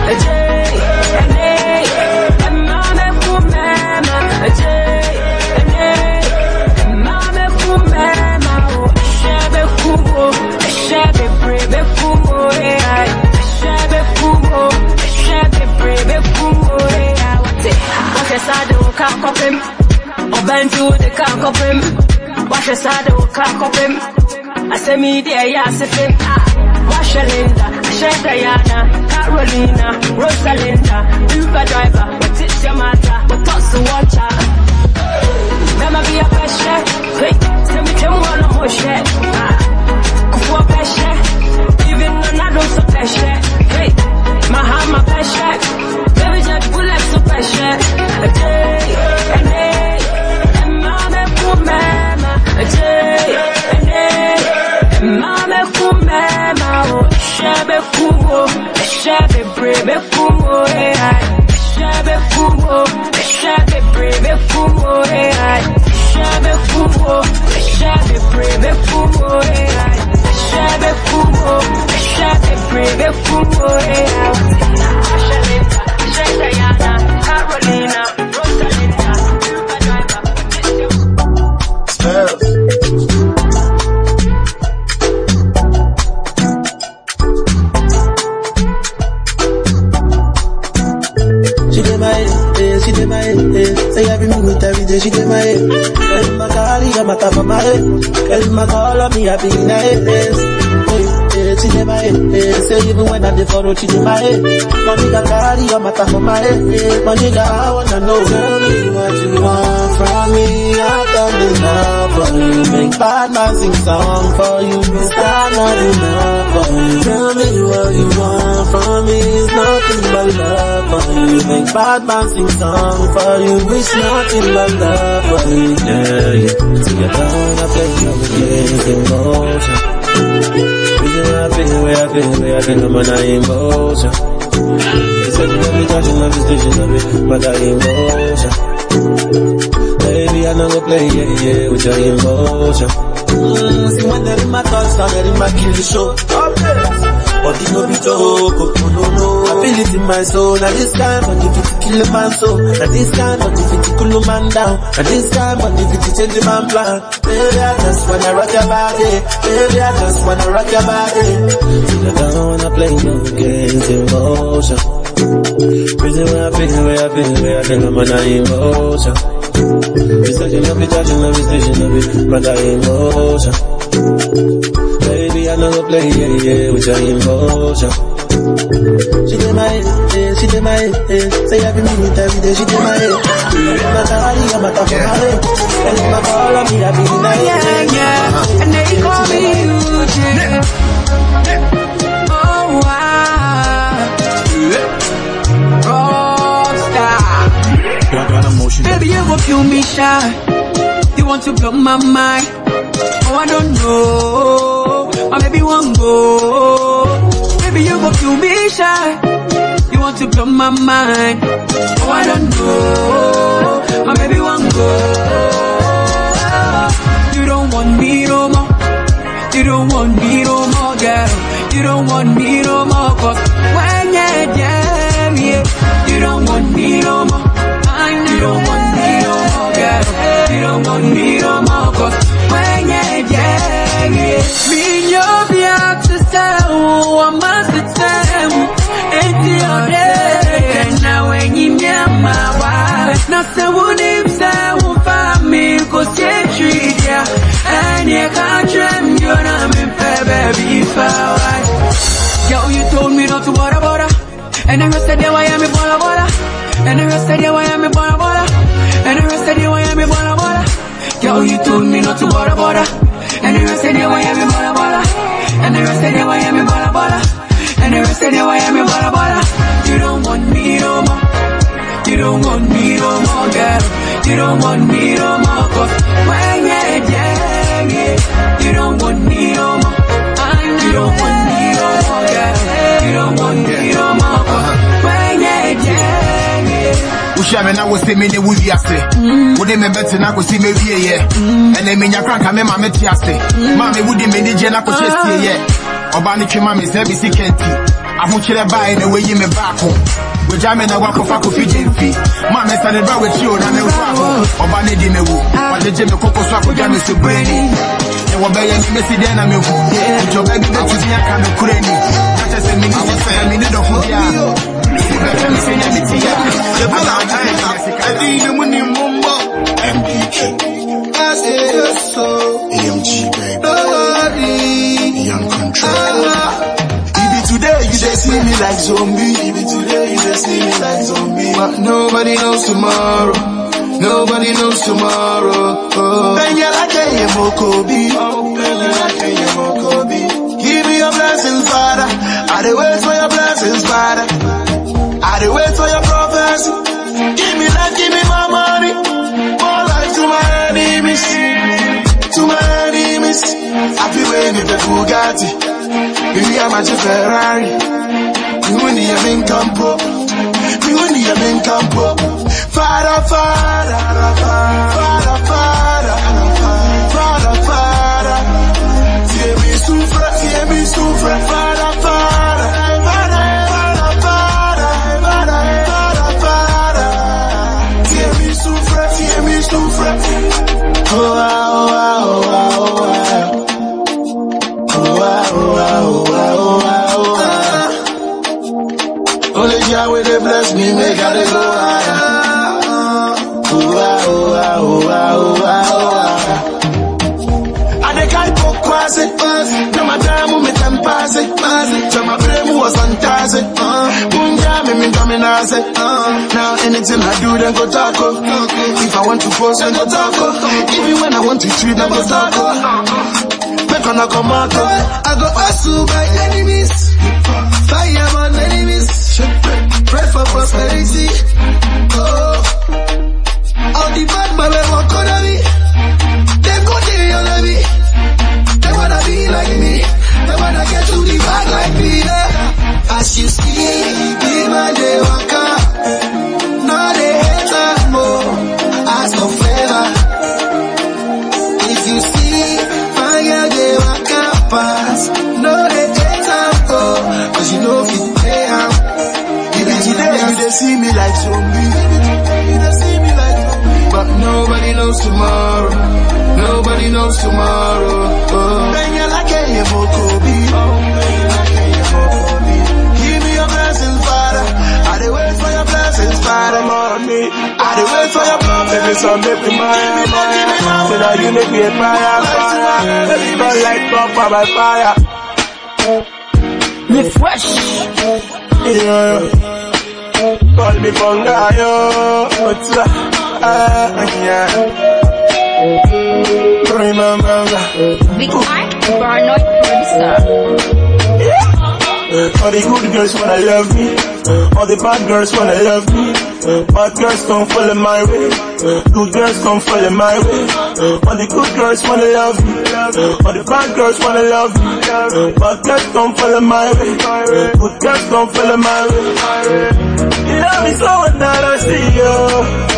And mama kumema. And mama kumema. Shebe kumo. Shebe brebe kumo. Shebe kumo. Shebe brebe kumo. Wash your side of cock up him. Or bend to the cock up him. Wash your side of cock up him. I say me there, yeah, sit him. Wash your Linda, Shed Diana, Carolina, Rosalinda, Uber driver, but it's your matter, but toss the water. Never be a pressure. Wait, send me to one of more shit. Kufu pressure. Even when I don't so pressure. Hey, my hand, my pressure. Baby, just bullet so pressure. And mama, kumema. And mama, kumema. Shebe kumo. Shebe brebe kumo. Shebe kumo. Shebe brebe kumo. Shebe kumo. Shebe brebe kumo. Shebe kumo. Shebe brebe kumo. Shalinda, Diana, Carolina, Rosalinda, Uber driver. She did my head, she did my head. Say every minute, every day, she did my head. Every my carry, I'm a top of my head. Every my call on me, I be in the she did my head. Say even when I did follow, she did my head. My nigga carry, I'm a top of my head. My nigga, I wanna know, tell me what you want from me. I've done enough for you. Make bad man sing song for you. It's not enough for you. Tell me what you want from me. It's nothing but love for you. Make bad man sing song for you. It's nothing but love for you. Yeah. So you're gonna play your games in motion. Where I feel, I'm on emotion. It's like every touching of the station of it, but I emotion. Baby, I never play, yeah, with your emotion. See when they're in my thoughts, now they're in my kill show. But it no be joke, no. I feel it in my soul. Now this time, but if it kill a man soul. Now this time, but if it cool a man down. Now this time, but if it change a man plan. Baby, I just wanna rock your body. Baby, I just wanna rock your body. I don't wanna play no games, emotion. Reason where I feel, I'm on emotion. It's like you love it, touching love it, station of it, but I emotion. Baby, I never play, yeah, with your emotion. She did my head, she did my head. Say every minute, every day, she did my head. My body, I'm a top of my head. And if my call on me, I be in my head. Yeah, and they call me Eugene. Oh, wow. Rockstar. Baby, you gon' feel me shy. You want to blow my mind. Oh, I don't know. Or maybe one go. Baby, you gon' feel me shy. You want to blow my mind. Oh, I don't know. Or maybe one go. You don't want me no more. You don't want me no more, girl. You don't want me no more, cause when you're there, yeah. You don't want me no more. You don't want me no more, girl. You don't want me no more, cause when you're there, yeah. Me you'll be out to tell, I must tell. It's your day, and now when you near my wife, nothing would even say, won't find me, cause you're treated, yeah. And you can't dream, you're not me, baby, fire. Yo, you told me not to bother. And the rest of the way I'm a bother. And the rest of the way I'm a bother. And the rest of the way I'm a bother. Yo, you told me not to bother. And the rest of the way I'm a bother. And the rest of the way I'm a bother. And the rest of the way I'm a bother. You don't want me no more. You don't want me no more, girl. You don't want me no more, cause when you're there, yeah. You don't want me no more. You don't want me no more, girl. You don't want me no more, cause when you're there, yeah. Ushame na wo se me ne wudi ase. Wo de me beti na ko si me wie ye. Ene me nya kranka me ma me ti ase. Ma me wudi me ni je na ko chestie ye. Oba ni twema me se bi si kenti. Ahu kire bai na we yi me back home. We jam na wa ko fa ko fi jemfi. Ma me sane ba we tio na me wa. Oba ne di me wu. Wa je me kokko so akoja me so brainy. E wo be ye me si de na me hu. Jo be bi betu si aka me kureni. Acha se me ni se me ni do hu dia. AMG, baby. Young control. Today you just see me like zombie. Today you just see me like zombie. But nobody knows tomorrow. Nobody knows tomorrow. Ben ya like a Mokobi. Give me your blessings, Father. I dey wait for your blessings, Father. I dey wait for your prophecy. Give me life, give me my money. More life to my enemies. To my enemies. I feel waiting for Bugatti. Baby, I'm at your Ferrari. You and the main campo. You and the main campo. Father, Father, Father, Father, Father, Father. See me suffer, Father, Father, Father, Father, Father, Father, Father. See me suffer. Oh, oh, oh, oh, oh. Only Yahweh they bless me, make I go higher. And they can't go quasi. No matter who me can pass it. So my brain was fantastic. Now anything I do, then go talk. If I want to post, then go talk. Even when I want to tweet, then go talk. Make on a come out. I go hustle by enemies. Fire on enemies. Pray for prosperity. Oh, all the bad man will walk on me. They go there on me. They wanna be like me. They wanna get to the bag like me. As you see, be my day waka. No they hate her more. Ask for favor. If you see, fire they waka pass. No they hate her more. Cause you know if you pay her. Today you they see me like zombie. But nobody knows tomorrow. Nobody knows tomorrow. Then you're like a Mokobi. Give me your blessings, Father. I dey wait for your blessings, Father. I dey wait for your blessings. So make me Maya. So now you make me fire. Don't light up by fire. Refresh. Yeah. Call me Bongayo. Yeah. Remember. Big Mike, Barnard producer. All the good girls wanna love me. All the bad girls wanna love me. Bad girls come follow my way. Good girls come follow my way. All the good girls wanna love me. All the bad girls wanna love me. Bad girls come follow my way. Good girls come follow my way. You love me so that I see you.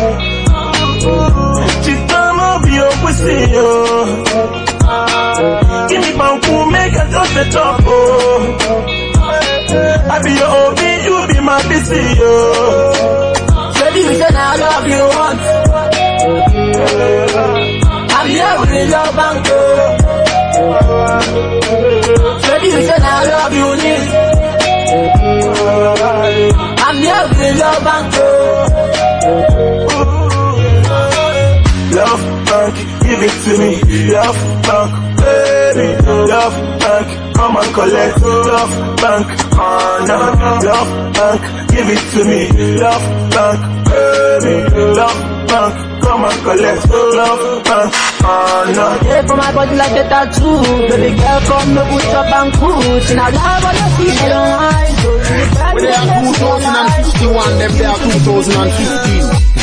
She come up your pussy, yo. Give me banku, make her just the top, oh. I be your OB, you be my BC, yo. Baby, you said I love you once. I'm here with the love banku. Baby, you said I love you need. I'm here with the love banku. Love bank, give it to me. Love bank, baby. Love bank, come and collect. Love bank, no. Love bank, give it to me. Love bank, baby. Love bank, come and collect. Love bank, no. Yeah, for my body like a tattoo. Baby girl, come me put your bank food. She not love on your feet, they don't hide. When they are 2051, them they are 2015.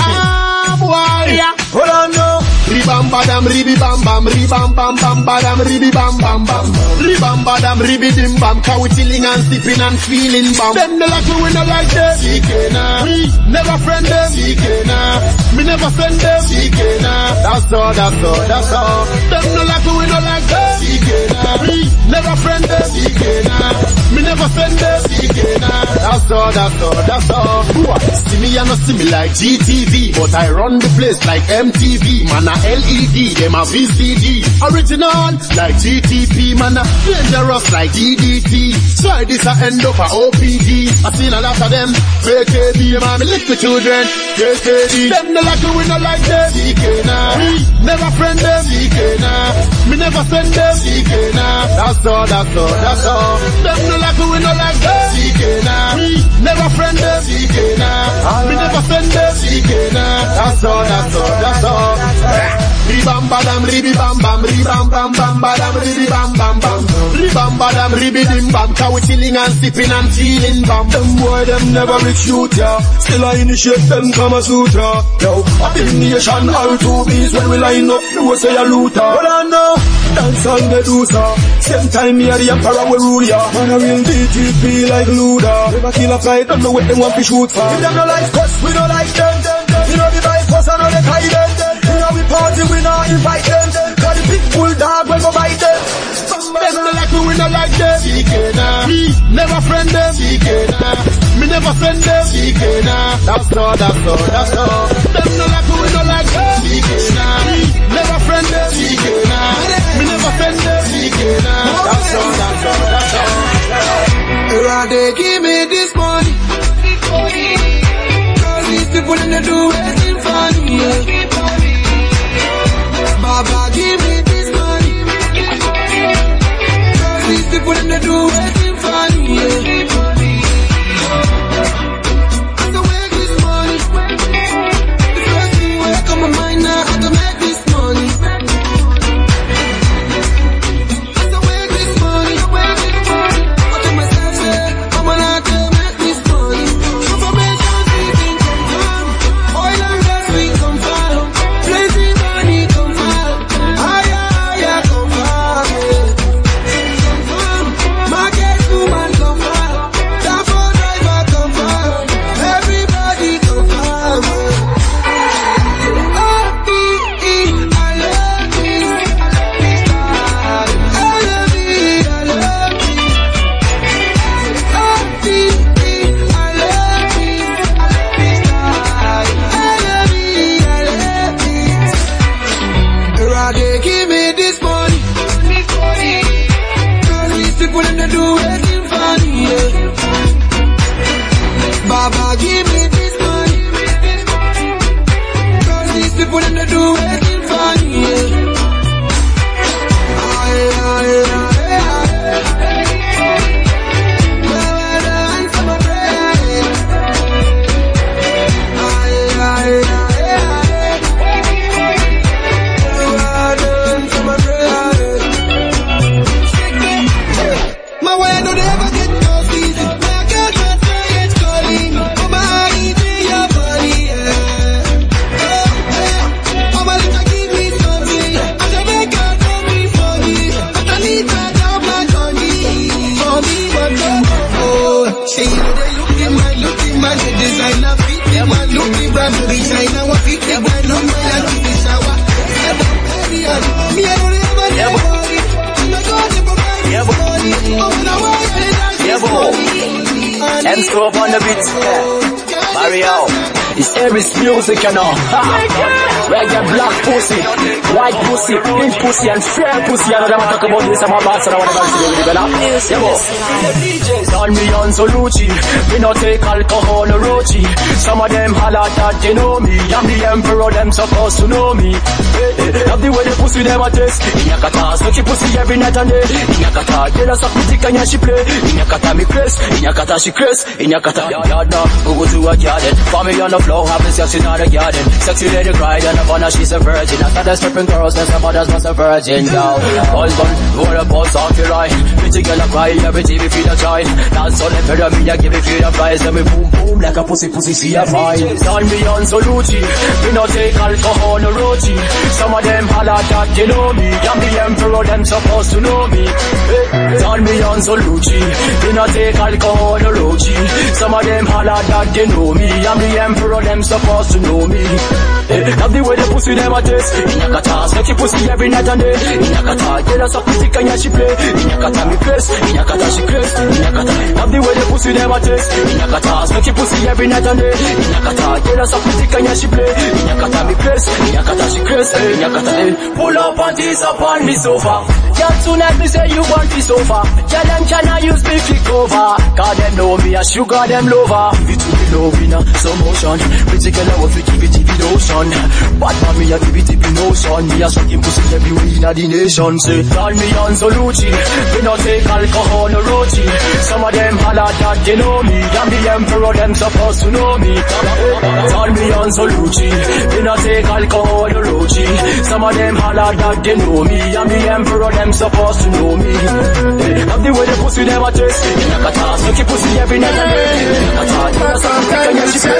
Boy, hold on now. Ribam badam ribi bam bam, ribam bam bam badam ribi bam bam bam, ribam badam ribi dim bam. Cow we chilling and sipping and feeling bam. Them they like we not like them. Sikena, we never friend them. Sikena, me never send them. Sikena, that's all, that's all, that's all. Them they like we not like them. Sikena, we never friend them. Sikena, me never send them. Sikena, that's all, that's all, that's all. See me and not see me like GTV, but I run the place like MTV. Man a LED, them a VCD. Original like GTP, man a dangerous like DDT. Try this a end up a OPD. I seen a lot of them KKD, man, me little children KKD. Them no like we no like them. Sikena, we never friend them. Sikena, me never send them. Sikena, that's all, that's all, that's all. Them no like we no like them. Sikena, we never friend them. Sikena, me never send them. Sikena, that's all, that's all, that's all. Ribam badam ribi bam bam, ribam bam bam badam ribi bam bam bam, ribam badam ribi dim bam. Cow we chilling and sipping and feeling bam. Them boy them never reach shoot ya. Still I initiate them Kama Sutra. Yo, up in nation all two bees when we line up. You will say a looter. But I know dance on the Medusa. Same time me a the emperor we rule ya. Man a real DTP like Luda. Never kill a fly, don't know what they want to shoot for. If them no like us, we don't like them. You know the vibe us and all the kind them. You know we party, we not invite them. Cause the big bull dog will go bite them. Them no like we not like them. Sikena, we never friend them. Sikena, me never send them. Sikena, that's all, that's all, that's all. Them no like we not like them. Sikena, we never friend them. Sikena, me never send them. Sikena, that's all, that's all, that's all. They give me this money. Cause these people in the do anything funny. Baba give me this money. Cause these people in the do anything funny. I can make this money. The first thing will come to mind now, I can make this money. I can make this money. I tell myself, say, I'm gonna make this money. Information seeking come from oil and gas, we come from plenty money come from higher come from market woman come from transport driver come from everybody come from O-E-E, I love this style. I love it, I love it. O-E-E, I love this style. I love it. They give me this money. Cause these people in the do anything funny, yeah. Baba give me this money. Cause these people in the do anything funny, yeah. would ever get those easy. My girl just say it's calling. Oh my, your body, yeah. Oh my, little give me something. I said, make her come me for me. I need her down my tummy. For me, but oh, say you know they looking man, the designer fit them and looking brand new designer. What fit them and look my like the shower. Me, I don't ever get body. M Scope on the beat, Mario. It's Aries music, you know. Reggae black pussy, white pussy, pink pussy, and fair pussy. I don't talk about this, I'm a boss, and I want to see the bella. Don me on Solucci, we no take alcohol or rochi. Some of them holler that they know me. I'm the emperor, them supposed to know me. Love the way the pussy them a taste. In your kata, sucky pussy every night and day. In your kata, they don't suck me thick and yeah she play. In your kata me craze, in your kata she craze. In your kata, yard now, go to a garden. Family on the floor, having sex in the garden. Sexy lady cried and Havana she's a virgin. I started stripping girls, then some others was a virgin. Yo, boys gone, roll up on off your line. Pretty girl a cry, every TV feed a child. Dance on the pedal, me a give it feed a prize. Then we boom boom like a pussy see a fine. Don me on Solucci, we no take alcohol no rochi. Some of them holler that they know me. I'm the emperor, them supposed to know me. Don me on Solucci, we no take alcohol no rochi. Some of them holler that they know me. I'm the emperor, them supposed to know me. Love the way the pussy them a taste. In your kata, sexy pussy every night and day. In your kata, get us up pussy can yeah she play. In your kata me craze, in your kata she craze. In your kata, love the way the pussy them a taste. In your kata, sexy pussy every night and day. In your kata, get us up pussy can yeah she play. In your kata me craze, in your kata she craze. In your kata, pull up panties up on me sofa. Girl tonight me say you want the sofa. Tell them can I use me flick over. Cause them know me a sugar them lover. Give it to me love in a slow motion. Pretty girl I want to give it to the ocean. Bad man me a give it to the notion. Me a sucking pussy everywhere in the nation. Say call me on Solucci. We no take alcohol no rochi. Some of them holler that they know me. I'm the emperor them supposed to know me. Call me on Solucci. We no take alcohol no rochi. Some of them holler that they know me. I'm the emperor them supposed to know me. Love the way the pussy them a taste. In a kata, sucky pussy every night and day. In a kata, get us up, can you see?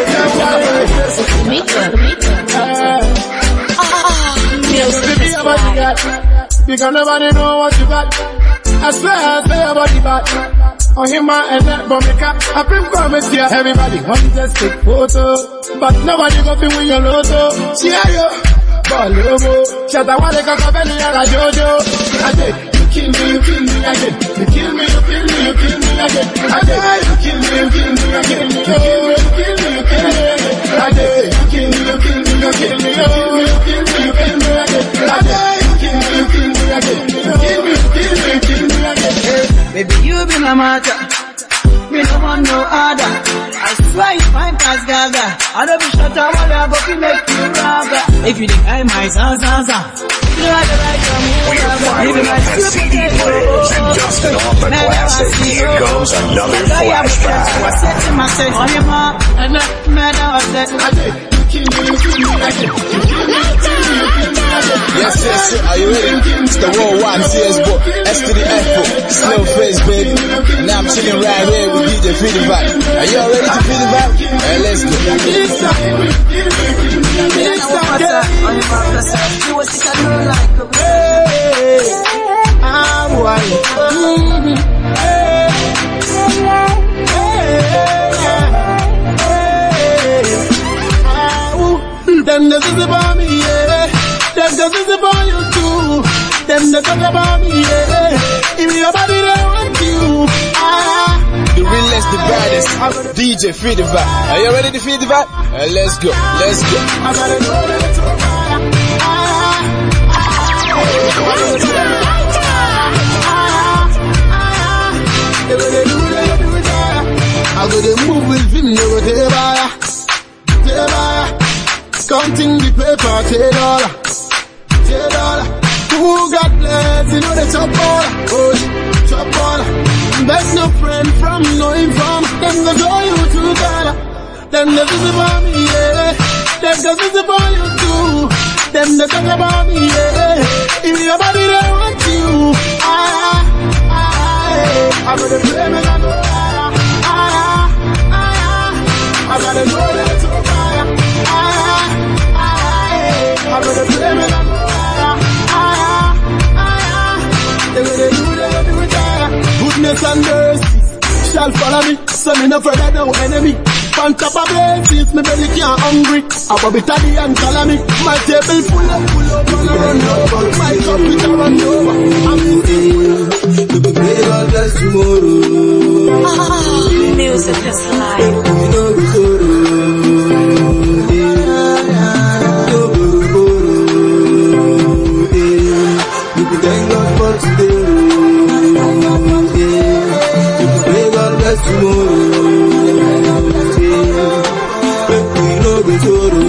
Because nobody know what you got. I swear I say about the bad. On him and that bomb make up. I bring promise here. Everybody want to just take photo, but nobody go fi win your lotto. See how you Bolobo. Shut up, wale kaka belly ala Jojo. Again, you kill me again. You kill me again. Again, you kill me again. You kill me again. Again, you kill me again. Baby, you be my matter. Me no want no other. I swear you find past Gaga. I don't be shut up, I go to make you rather. If you think I'm my son. You are the right one. Even my stupid Dustin off the classic. Here goes another flashback. I said to myself, on your mom, and that matter of that. Yes, are you ready? It's the worldwide CS book, S to the F book, slow face, baby. And now I'm chilling right here with DJ Feel the Vibe. Are y'all ready to feel the vibe? Alright, let's go. Them the visit about me, yeah. Them the visit about you too. Them the talk about me, yeah. If your body they want you, the realest, the baddest, DJ Feel the Vibe. Are you ready to feel the vibe? Let's go, let's go. I gotta know that it's I go to move with him, you go to counting the paper, $10. Who got blessed? You know they chop all. Best no friend from knowing from. Them go show you to Ghana. Them the visit about me, yeah. Them the visit about you too. Them the talk about me, yeah. If your body they want you, I gotta play me like I gotta go there to fire. I gotta play me like goodness and mercy shall follow me, so me no further no enemy. On top of blessings, me belly can't hungry. Above it at the end, follow me. My table full up, and I run over. My cup it a run over. I'm we be pray God bless tomorrow. Music is life. We know we sorrow. We be thank God for today. We be pray God bless tomorrow. We know we sorrow.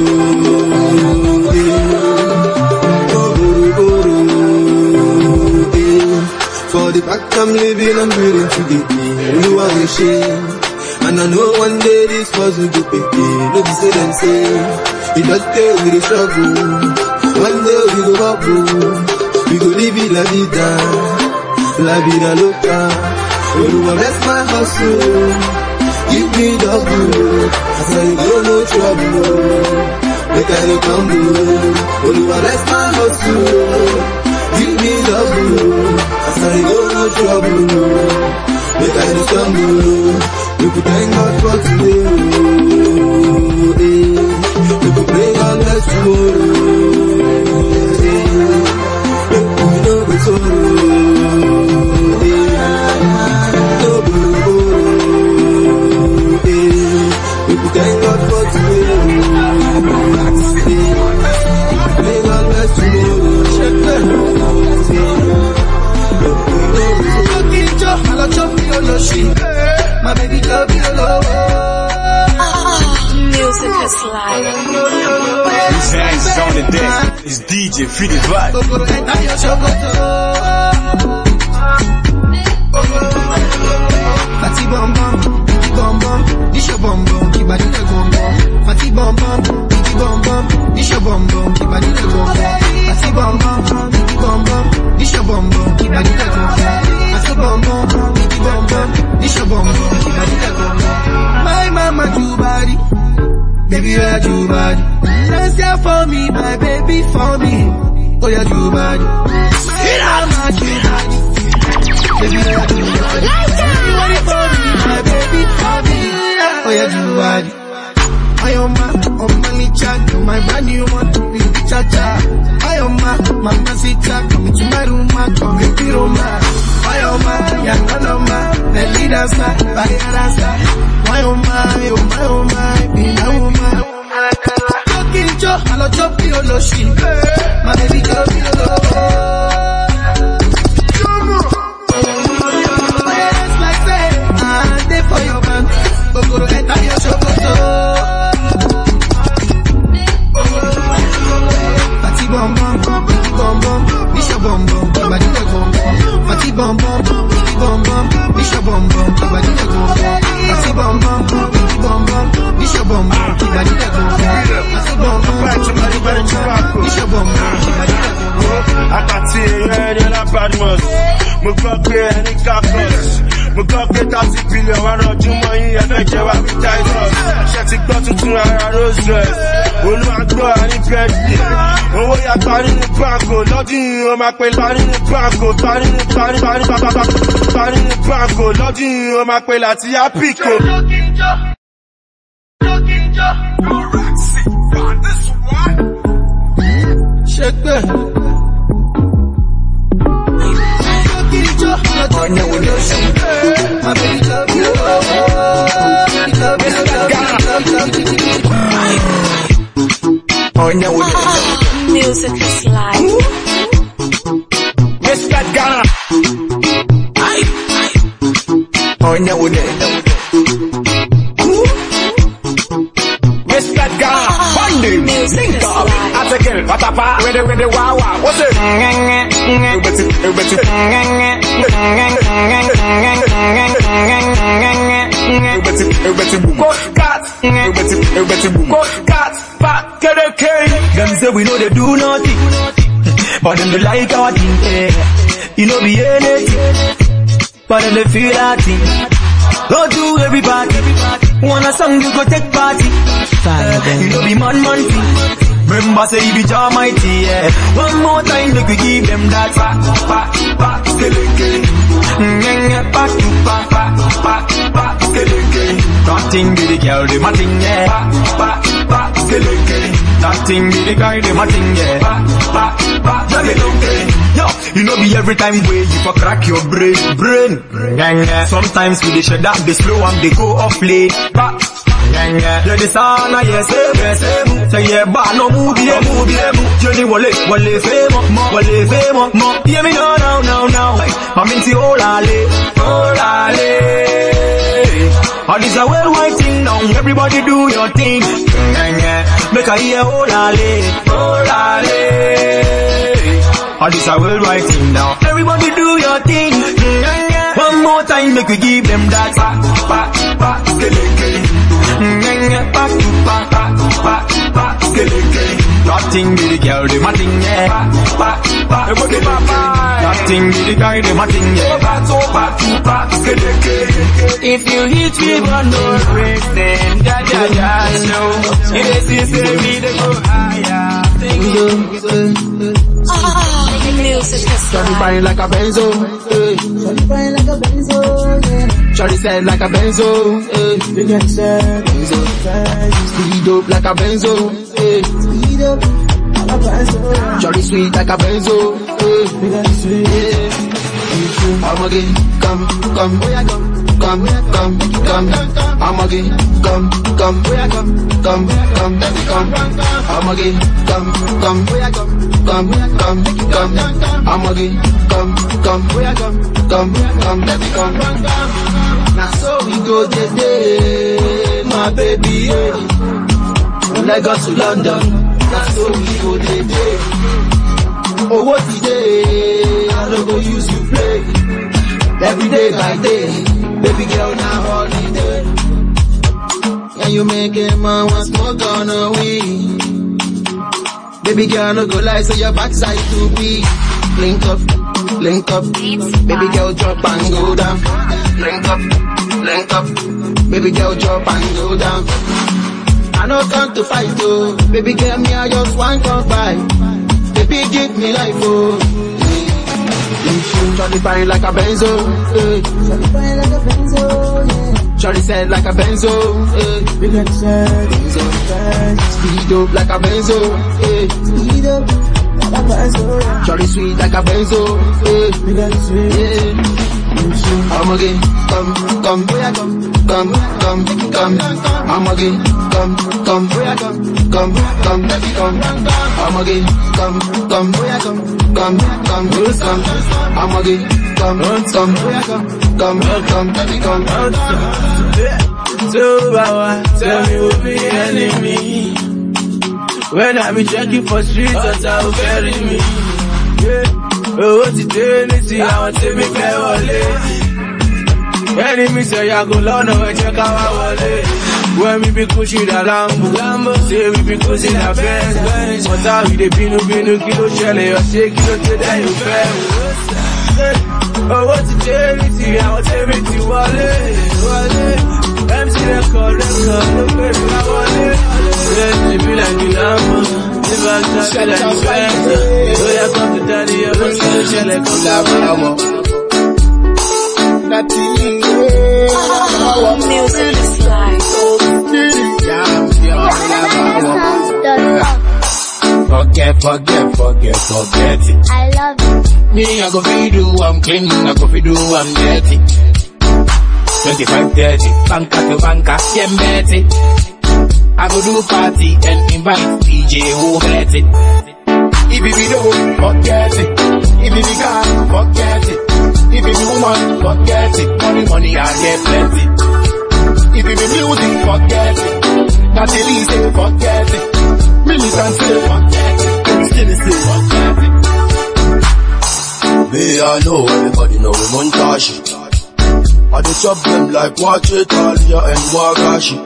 For the fact I'm living, I'm ready to get me. You are the shame. And I know one day this was will get paid. No be say them say it just stay with the struggle. One day we go up, we go live it la vida, la vida loca. Oh, you bless my hustle, give me double. As I go no trouble, make I no crumble. Oh, you bless my hustle, give me double. As I go no trouble, make I no stumble. We could thank God for today. We could pray God bless tomorrow. We know the sorrow. We could thank God for today. Pray God bless tomorrow. My baby love you alone. Music is life. His hands is on the deck. It's DJ Free the Vibe. Fatty bum bum, this your bum bum, keep body the bum bum. Fatty bum bum, this your bum bum, keep body the bum bum. Fatty bum bum, this your bum bum, keep body the bum bum. Fatty bum bum, this your bum bum, keep body the bum bum. My mama do body, baby you do body. Dance there for me, my baby for me. Oh you do body, my mama do body, baby you do body. For me, my baby for me. Oh you do body. I am my chat, my brand new one to be cha-cha. I am my sita, come to my room, come to the room. I am young Anoma, the leader's not, by a rasta. I am my, be my woman. Talking Joe, hello, Joe, Pioloshi. My baby girl, Piolo. For your man, go enter your chocolate. Fatty bum bum, this your bum bum, body the bum bum. Fatty bum bum, this your bum bum, body the bum bum. Fatty bum bum, this your bum bum, body the bum bum. Fatty bum bum, this your bum bum, body the bum bum. I got to hear the bad ones. My God, any cactus. Mo gbọ́ pé 30 billion wá rọjúmọ́ yín ẹ̀fẹ́ jẹ́ wá bí Titus. Ṣé ti gbọ́ tuntun ara Rose Dress? Olúwàgbọ́ àní birthday. Owó ya parí ní banko. Lọ́dún yìí ó máa pe parí ní banko. Parí ní banko. Lọ́dún yìí ó máa pe láti Apico. Ṣé pé? Oh, no, no, my baby love you. Oh, no, music is life. Mr. Ghana. Oh, no, Mr. Ghana. Funding. Think of article. Patapa. With the wawa. What's it? Them say we know they do nothing, but them they like our thing. You know be anything. but then they feel that thing. Go to everybody. Want a song you go take party. You know be man thing. Remember say you be Jah mighty, yeah. One more time make we give them that skeleton. Back to back skeleton. That thing be the girl, the matting, yeah. Skeleton. That thing be the guy, the matting, yeah. Skeleton. Yo, you know be every time way you for crack your brain. Sometimes we dey shed up, they slow and they go off late. Yeah, the sun, yes, say yeah, but no move, Johnny Wale famo, hear me now. I'm into all all this a worldwide thing now, everybody do your thing. Make I hear all all this a worldwide thing now, everybody do your thing. One more time, make we give them that skeleton. Back to back skeleton. Nothing be the girl, the matting, yeah. Nothing be the guy, the matting, yeah. Back skeleton. If you hit me one more break, then ja, no. Yes, you say me to go higher. Shawty buying like a benzo, Shawty said like a benzo, speed up like a benzo, Shawty sweet like a benzo, I'm again, come, I'm again, come, I'm again, come, I'm again, come, now so we go today, my baby, from Lagos to London, now so we go today, oh what today, I don't go use you play, every day by day, baby girl now holiday, and you make a man want smoke on a weed. Baby girl, no go lie, so your backside to be. Link up. Baby girl, drop and go down. Link up. Baby girl, drop and go down. I no come to fight, oh. Baby girl, me, I just want to fight. Baby, give me life, oh. Shawty buying like a benzo, Shawty said like a benzo, speed up like a benzo, Shawty sweet like a benzo, I'm again, come, I'm again, come, I'm again, come, I'm again, come. So, tell me who be enemy. When I be checking for streets, that's how you carry me. Yeah, oh, what's it doing? See how I take me fair wallet. Enemy say I go low, no, I check how I wallet. When we be pushing the Lambo, say we be pushing the Benz. But how we dey binu, kilo shell, or shake kilo to that you fair. Oh, what's it doing? See how I take me to wallet. MC record, no baby, I wallet. Let me be like the Lambo. If I touch it like the Benz. So you come to daddy, I'm not kilo shell, come Lambo. Music is life. Forget it. I love it. Me, I go feed you, I'm clean, I go feed you, I'm dirty. 25-30, banker to banker, yeah, Betty. I go do party and invite DJ who hurt it. If it be dope, forget it. If it be car, forget it. If it be woman, forget it. Money, I get plenty. If it be music, forget it. Not the least, forget it. Militant say, forget it. Still say, forget it. Me, I know, everybody know we montage it. I dey chop them like Wache, Talia and Wagashi.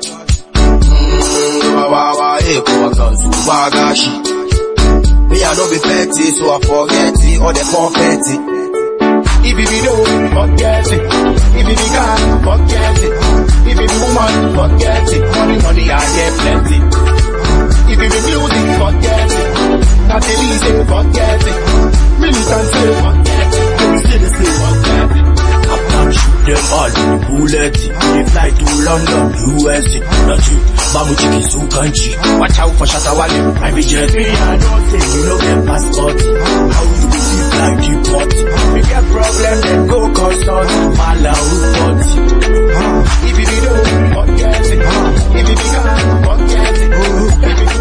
Wagashi. Me, I don't be petty, so I forget it, or they confetti. If it it be dope, forget it. If it be car, forget it. If it be woman, forget it. Money, I get plenty. If it be music, forget it. Not the least, forget it. Militant, forget it. Citizen, forget it. Shoot them all, bullet. They fly to London, USA. Not you, Babu Chiki, Zoo country. Watch out for Shatawali, private jet. Me, I don't say you know get passport. How you be like deport? If you have problem, then go consult Mala report. If it be dope, forget it. If it be car, forget it. If it be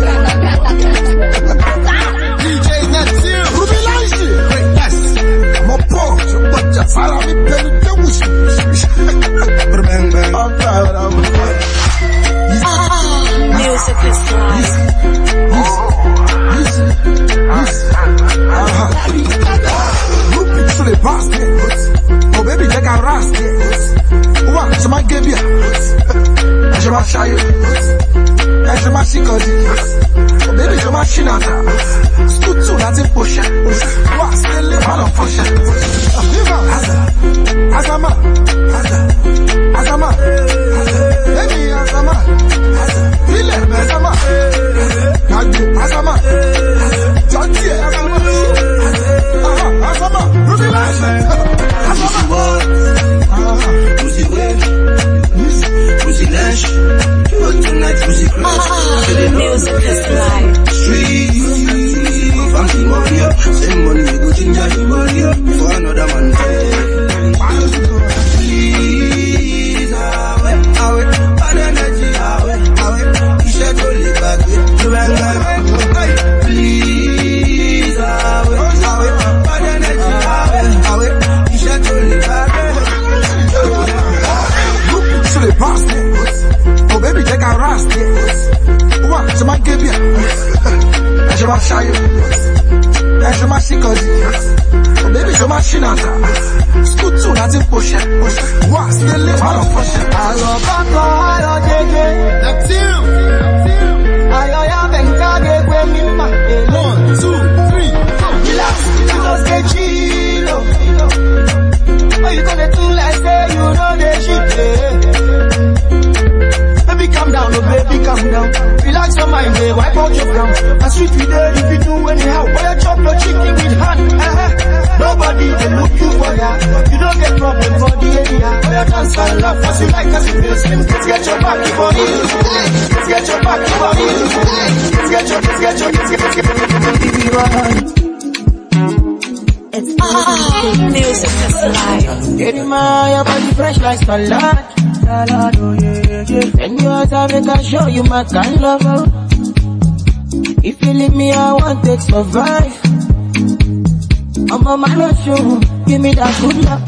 DJ Natil, Ruby Lancy. Yes, I'm a poach, but just follow me, baby. I'm proud of it. Music is life. Look into the basket. Oh baby, take a rascal. What? So my give you. I should my shy. I should my shikodi. Oh baby, so my shinata. Scoot to nothing push it. What? Still live on a push it. Azama. Baby, Azama. Feel it, Azama. Azama. Janty, Azama. Azama. Ruby Lash. Azama. Pussy wave. Pussy Lash. Tonight, Pussy Crash. Music is life. Street. Fancy money up. Same money, we go ginger the money up. For another man. Please, away. Bad energy, away. You should hold it back. Please, away. Bad energy, away. You should hold it back. Look into the basket. Oh baby, take a rascal. What? So my give you. I should my shy. I should my shikodi. Oh baby, so my shinata. Scoot to nothing push it. What? Still live on a push it. I love back on JJ. That's you. I am Benjaga when me man. 1, 2, 3, 4. Relax, just get chill. Oh, you gonna do like say you know the shit. Baby, calm down, oh baby, calm down. Relax your mind, baby, wipe out your frown. And sweet with her if you do anyhow. Why you chop your chicken with hand? Nobody they look you for that. You don't get problem for the area. Why you dance and laugh as you like as you feel slim. Let's get your back for you. Let's get your back for you. Let's get your It's music is life. Get in my body fresh like salad. Salad, oh yeah. And you have to make a show you my kind lover. If you leave me, I want to survive. I'm on my show, give me that good luck.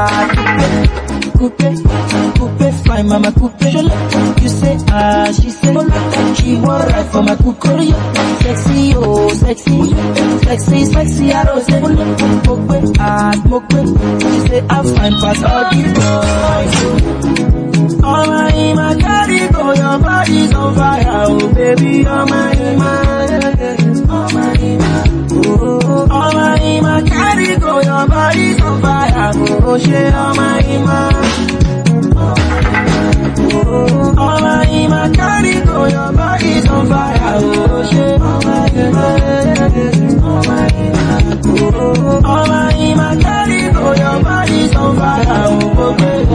Coupe, fine mama, coupe. You say, she say, she want right for my coupe. Sexy, oh, sexy, I don't say, smoke, she say, I'm fine past all the boys. Oh my, carry go, your body's on fire, oh baby, oh my, carry go, your body's on fire, oh shit, oh my, carry go, your body's on fire, oh shit, oh my, carry go, your body's on fire, oh baby,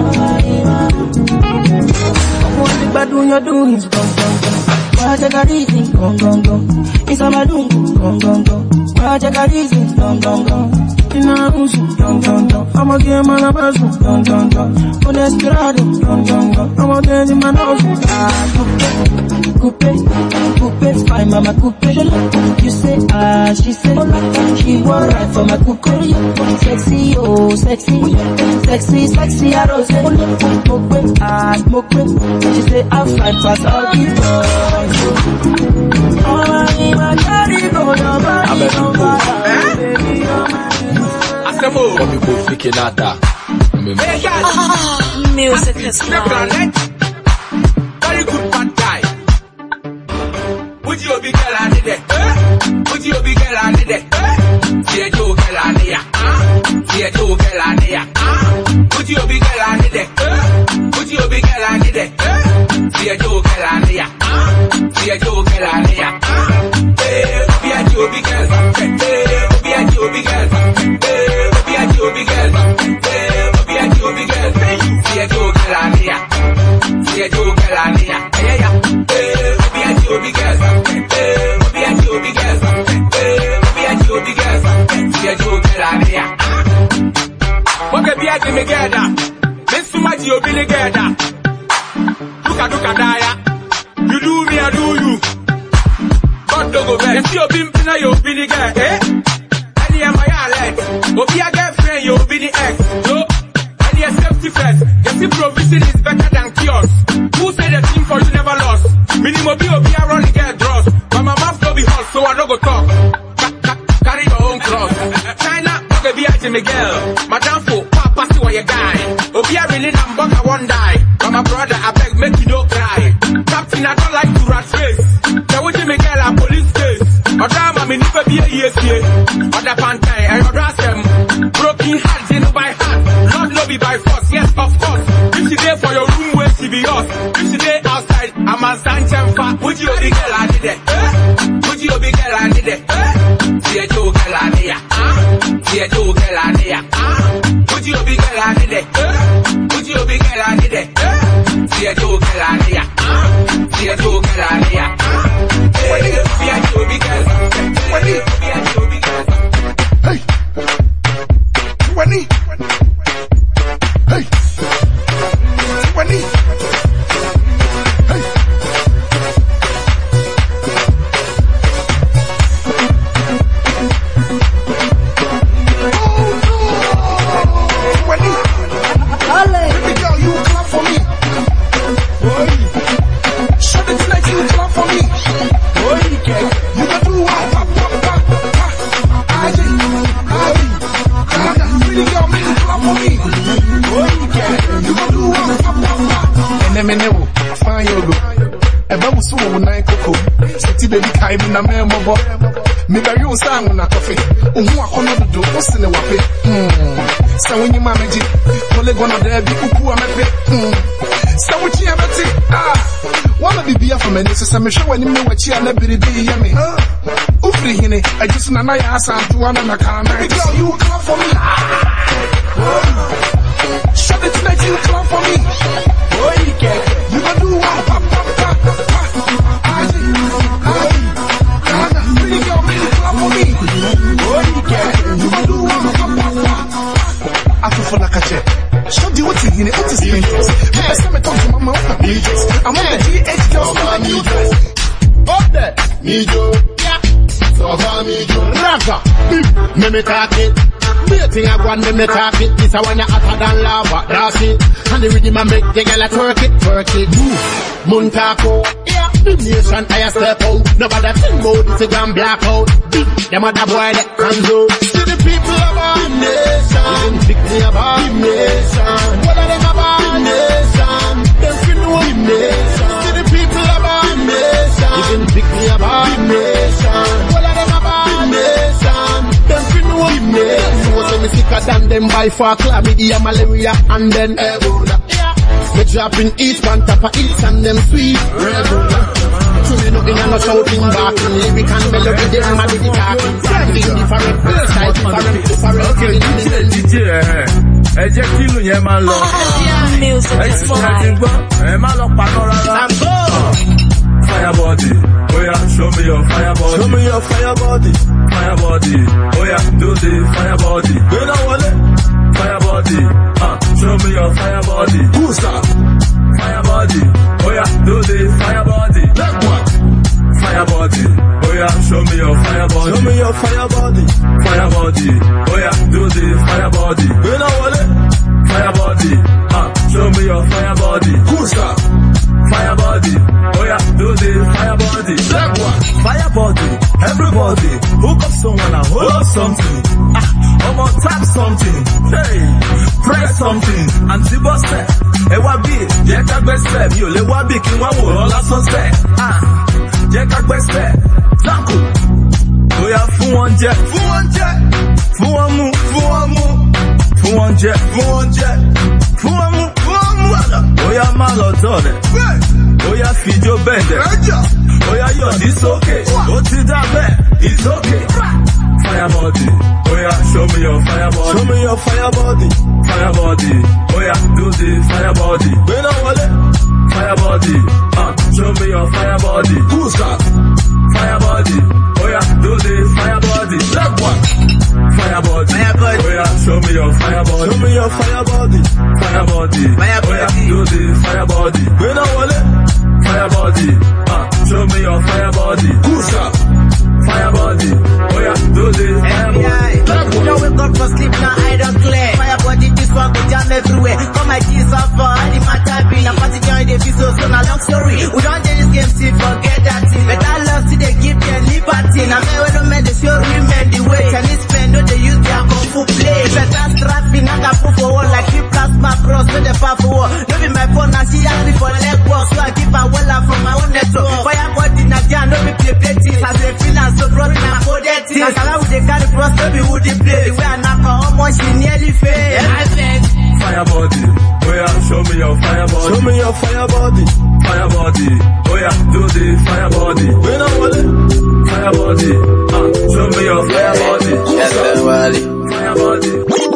but when you're doing it, why take a reason, go. It's a madungu, go. Why take a reason, go. In a house, go. I'm a game man, I'm a zoo, go. On Desperado, go. I'm a dance in my nose, coupe, fine mama, coupe. You say, she say, she want right for my coupe. Sexy, oh, sexy, I don't say, smoke, she say, I'm fine past all the boys. Oh my, carry go, your body's on fire, baby, oh my. Asemo, we go freaking out that. Music is life. Very good bad guy. Would you be girl on it? Would you be girl on it? See you girl on it. See See a two girl on there. Put your big girl on there. Put your big girl on there. See a two girl on there. See a two girl on there. Be a two big girl. Be a two big girl. Be a two big girl. Be a two big girl. See a two girl on there. See a two girl on there. Yeah. Be a two big girl. Be a two big girl. Be a two big girl. See a two girl on there. Okay, be a team together. Let's so much you'll be together. Look at Daya. You do me, I do you. God don't go back. If you're being pinna, you'll be the guy, eh? Any of my allies. But be a girlfriend, you'll be the ex. So, any safety first. Yes, if provision is better than cures. Who said the team for you never lost? Minimum be a run and get draws. But my mouth don't be hot, so I don't go talk. Carry your own cross. China, okay, be a Jimmy girl. Madam for Papa, see what you guy. Oh, be a really number, I won't die. But my brother, I beg, make you don't cry. Captain, I don't like to rat race. Now with Jimmy girl, a police case. Or drama, me never be a ESA. Or the pantai, and your dress them. Broken hearts, you know by heart. Love no be by force, yes, of course. If she there for your room, where she be yours. If she there outside, I'm a Sanchez fat. Would you be girl, I did it? Would you be girl, I did it? See a two girl, I did it? See a two girl, I did it? Would you be girl, I did it? Would you be girl, I did it? See a two girl, I did it? See a two girl, I did it? Be a two big girl. Be a two big girl. Hey. 20. Hey. 20. Hey. Baby girl, you clap for me. Show the tonight you clap for me. You can do what? Baby girl, make you clap for me. You can do what? And then me never find your go. Eba wusu wo nine koko. Seti baby kai bi na me mobo. Me bari wo sang na coffee. Ohu akono dodo wo se ne wape. Sa wonyi ma meji. Kole gono there bi kuku amepe. Sa wuchi abeti. Wanna be beer for me so say me show when me wachi ala biribi ya me. Ufri hine, I just na ya asa to one na kana. Baby girl, you clap for me. Shut it tonight, you clap for me. You can do what? Baby girl, make you clap for me. You can do what? I feel for like a check. Show you what you need, what is dangerous. First time I talk to mama, what I'm dangerous. I'm on the GH girls, I'm on you. Up there, Nijo. So I'm Nijo. Raga, me talk it. Waiting I want me talk it. This I want you hotter than lava, that's it. And the rhythm I make the girl twerk it. Move, Montako. Yeah, the nation I step out. Nobody think about this again black out. Them other boy that can do. See the people about the nation. Even pick me about the nation. What are them about the nation? Them feel know the nation. See the people about the nation. Even pick me about the nation. What are them about the nation? Them feel know the nation. So say me sicker than them by far. Chlamydia, malaria, and then Ebola. Me dropping each one top of each and them sweet regular. To me nothing and no shouting back. Lyric and melody them mad with the talking. Something different, different. Okay, DJ. Ẹ jẹ́ kí ìlú yẹn máa lọ. Ẹ sì máa ti gbọ́, ẹ má lọ pàtó rárá. Fire body, oh yeah, show me your fire body. Show me your fire body. Fire body, oh yeah, do the fire body. You know what? Fire body, show me your fire body. Who's that? Fire body, oh yeah, do the fire body. Like what? Fire body, oh yeah, show me your fire body. Show me your fire body. Fire body, oh yeah, do the fire body. You know what? Fire body, show me your fire body. Who's that? Fire body, oh yeah, do the fire body. Like what? Fire body, everybody, hook up someone and hold up something. I'm on tap something, hey, press something, and the boss said, hey, what be, yeah, that best step, you le what be, king one will all that sunset, yeah, that best step, thank you. Oh yeah, for one jet, for one move, Who want jet? Who want Oya Malotone. Oya Fijo Bende. Oya yo, it's okay. Oti Dabe, it's okay. Fire body. Oya, show me your fire body. Show me your fire body. Fire body. Oya, do the fire body. When I wallet. Fire body. Show me your fire body. Who's that? Fire body. Oya, do the fire body. Leg one. Fire body. Oya, show me your fire body. Show me your fire body. Fire body. Oya, do the fire body. When I wallet. Fire body. Show me your fire body. Who's that? Fire body. Oya, do the fire body. Don't wake up for sleep now, I don't clear. Fire body, this one go jam everywhere. Come my keys off for all the matter be. Now party join the feel so now long story. We don't do this game, see, forget that thing. But I love to they give them liberty. Now me when I'm the show, remember the way. Chinese spend, no they use their kung fu play. Better strapping, I got proof for all. Like keep plasma cross with the far for war. No be my phone, now she ask me for leg walk. So I give her well from my own network. Fire body, now jam, no be play things. As a feeling so broad, now for that thing. As I would they carry cross, no be who they play. The way I knock her, almost she nearly fail. I said, fire body. Oya, show me your fire body. Show me your fire body. Fire body. Oya, do the fire body. When I want it. Fire body. Show me your fire body. Fire body.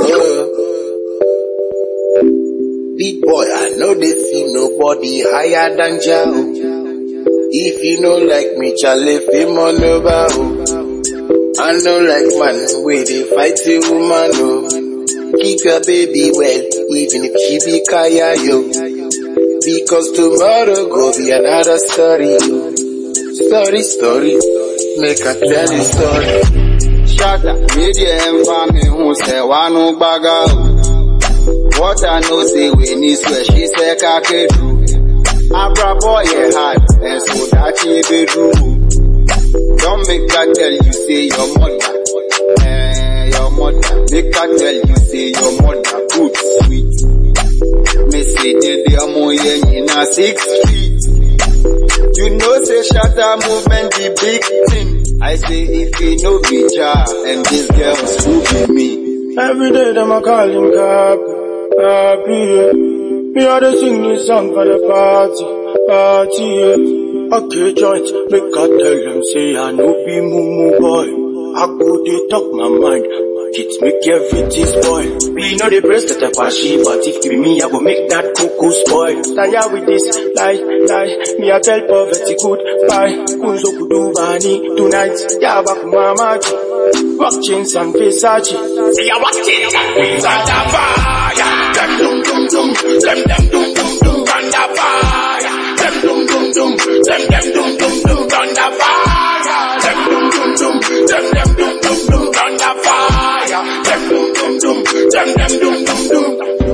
Big boy, I know they see nobody higher than Jao. If you know like me, Charlie, him on over. I know like man, where they fight a woman, oh. Keep your baby well, even if she be kaya, yo. Because tomorrow go be another story, yo. Story, make a tell the story. Shut up, media and family who say one no baga. What I know say when he swear she say kakedu. Abra boy a hard, and so that she be true. Don't make her tell you say your mother, your mother. Make her tell you say your mother good sweet. Me say the amo in a 6 feet. You know say shatter movement the big thing. I say if you know be jar and this girls who be me. Every day them I call him happy. Me ought to sing this song for the party. Okay, joint, make I tell them, say I no be mumu boy. I go they talk my mind, it make everything spoil. We know the breast that I pashi, but if it be me, I go make that cuckoo spoil. Tanya with this, lie, me I tell poverty goodbye. Kunzo kudu bani tonight, ya back mama. Rock chains and Versace. Say I watch chains and Versace fire. Them dum dum dum, them dum dum dum, thunder fire. Them dum dum dum, them dum dum dum, thunder fire. Them dum dum dum, them dum dum dum, thunder fire. Them dum dum dum, them dum dum dum.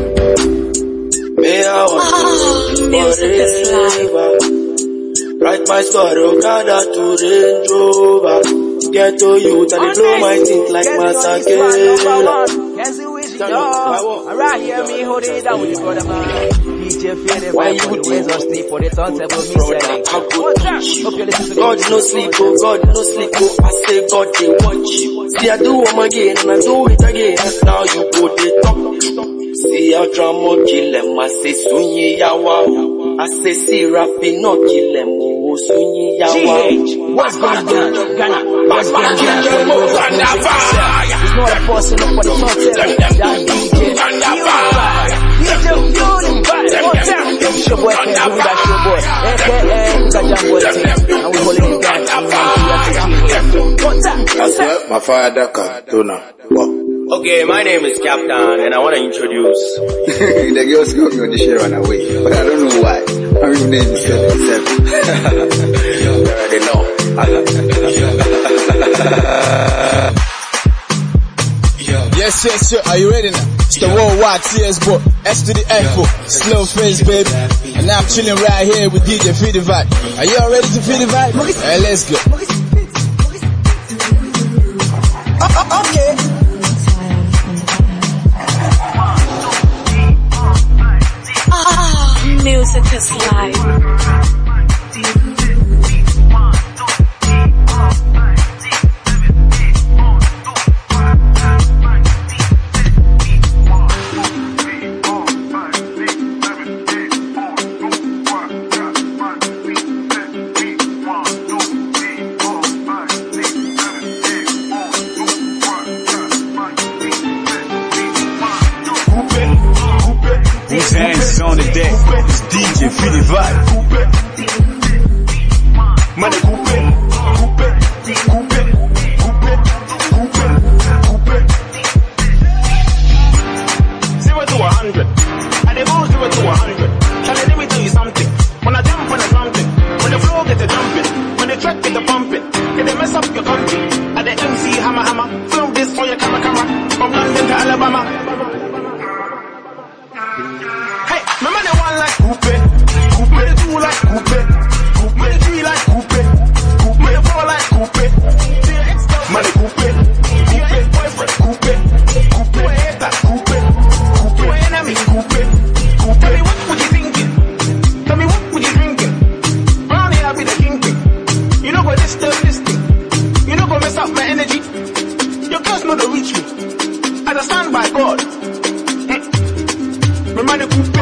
Me I want forever. Write my story, gather to Range Rover. Get to youth and they blow my think like Masakela. Yes, it wish it all. Alright, hear me hold it down with the brother man. DJ feel the vibe for the ways of sleep for the turntable me selling. God no sleep, oh God no sleep, oh I say God they watch you. See I do them again and I do it again. Now you go they talk. See how drama kill them, I say sunyi yawa. I say see Rafi no kill them, oh sunyi yawa. GH, what's going on? Ghana, what's going on? It's not a person up on the turntable. That DJ, it's your boy, can't do that, your boy. AKA, Kajambo team. And we holding it down. What's up? My father, Dona. Okay, my name is Captain, and I want to introduce. The girls call me on the share run away, but I don't know why. My real name is 77. You already know. Yes, sir. Are you ready now? It's the worldwide TS boy. S to the F, slow face, baby. And now I'm chilling right here with DJ Feel the Vibe. Are you all ready to feel the vibe? Alright, let's go. Okay. Music is live. DJ feel the vibe. Money coupe. 0 to 100. And they go 0 to 100. Let me tell you something. When I jump on a something, when the floor get a jumping, when the track get a bumping, can they mess up your country? At the MC hammer, film this for your camera, from London to Alabama. Hey, my man they one like coupe, the two like coupe, the three like coupe, the four like coupe, money coupe, boyfriend coupe, hater coupe, enemy coupe. Tell me what would you thinking? Tell me what would you drinking? Round here I be the kingpin. You know go disturb this thing. You know go mess up my energy. Your girls know to reach me. I just stand by God. My money coupe.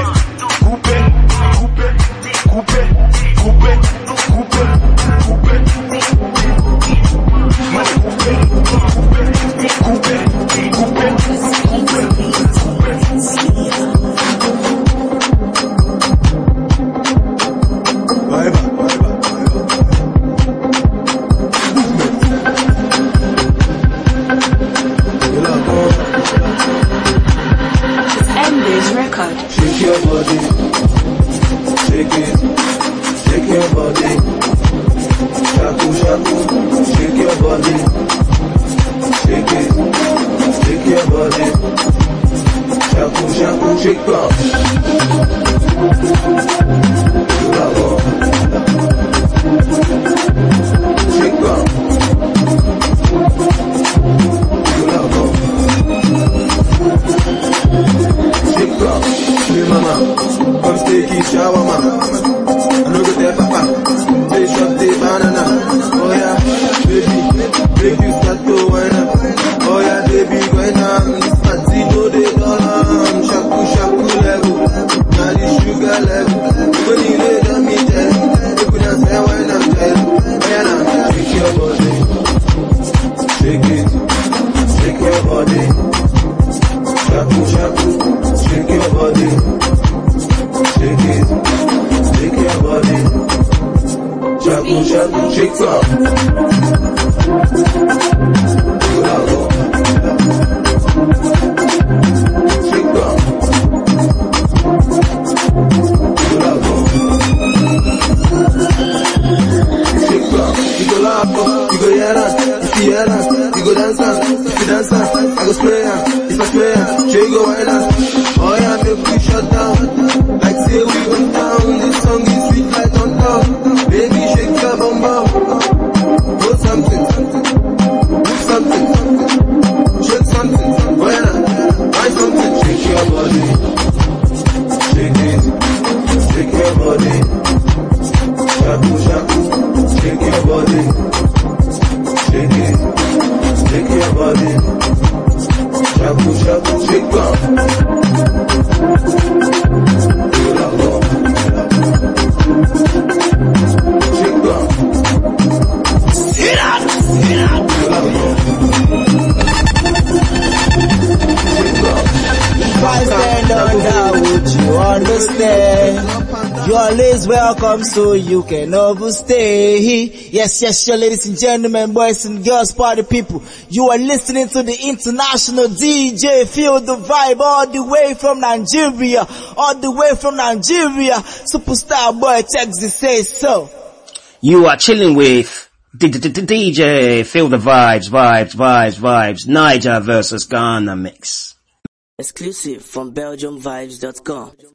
Shake your body, shake it, shake your body, shaku shaku, shake your body, shake it, shake your body, shaku shaku, shake up. Bravo, shake up. Bravo, shake up. Hey mama, come take a shower, mama. I know go there, papa. Taste of the banana. Oh yeah, baby, make you start to wine up. Oh yeah, baby, wine up. This party no dey dull. Shaku shaku level, now the sugar level. When you lay down me there, you could dance and wine up there. Oh yeah, now shake your body, shake it, shake your body. Shaku shaku. Shake your body, shake it, shake your body, shaku shaku, shake up. Bravo, shake up. Bravo, shake up. You go laugh, you go hear us, if you hear us, you go dance us, if you dance us, I go spray us, if I spray us, you go wine us. Oh yeah, make we shut down. Like say we went down. This song is sweet like on top. Baby, shake your bum bum. Do something, do something, shake something. Well, buy something. Shake your body, shake it, shake your body. Shaku shaku, shake your body, shake it, shake your body. Shaku shaku, shake up. You're always welcome, so you can overstay. Yes, ladies and gentlemen, boys and girls, party people. You are listening to the international DJ Feel the Vibe all the way from Nigeria. Superstar boy Texas says so. You are chilling with DJ Feel the Vibes. Niger versus Ghana mix. Exclusive from BelgiumVibes.com.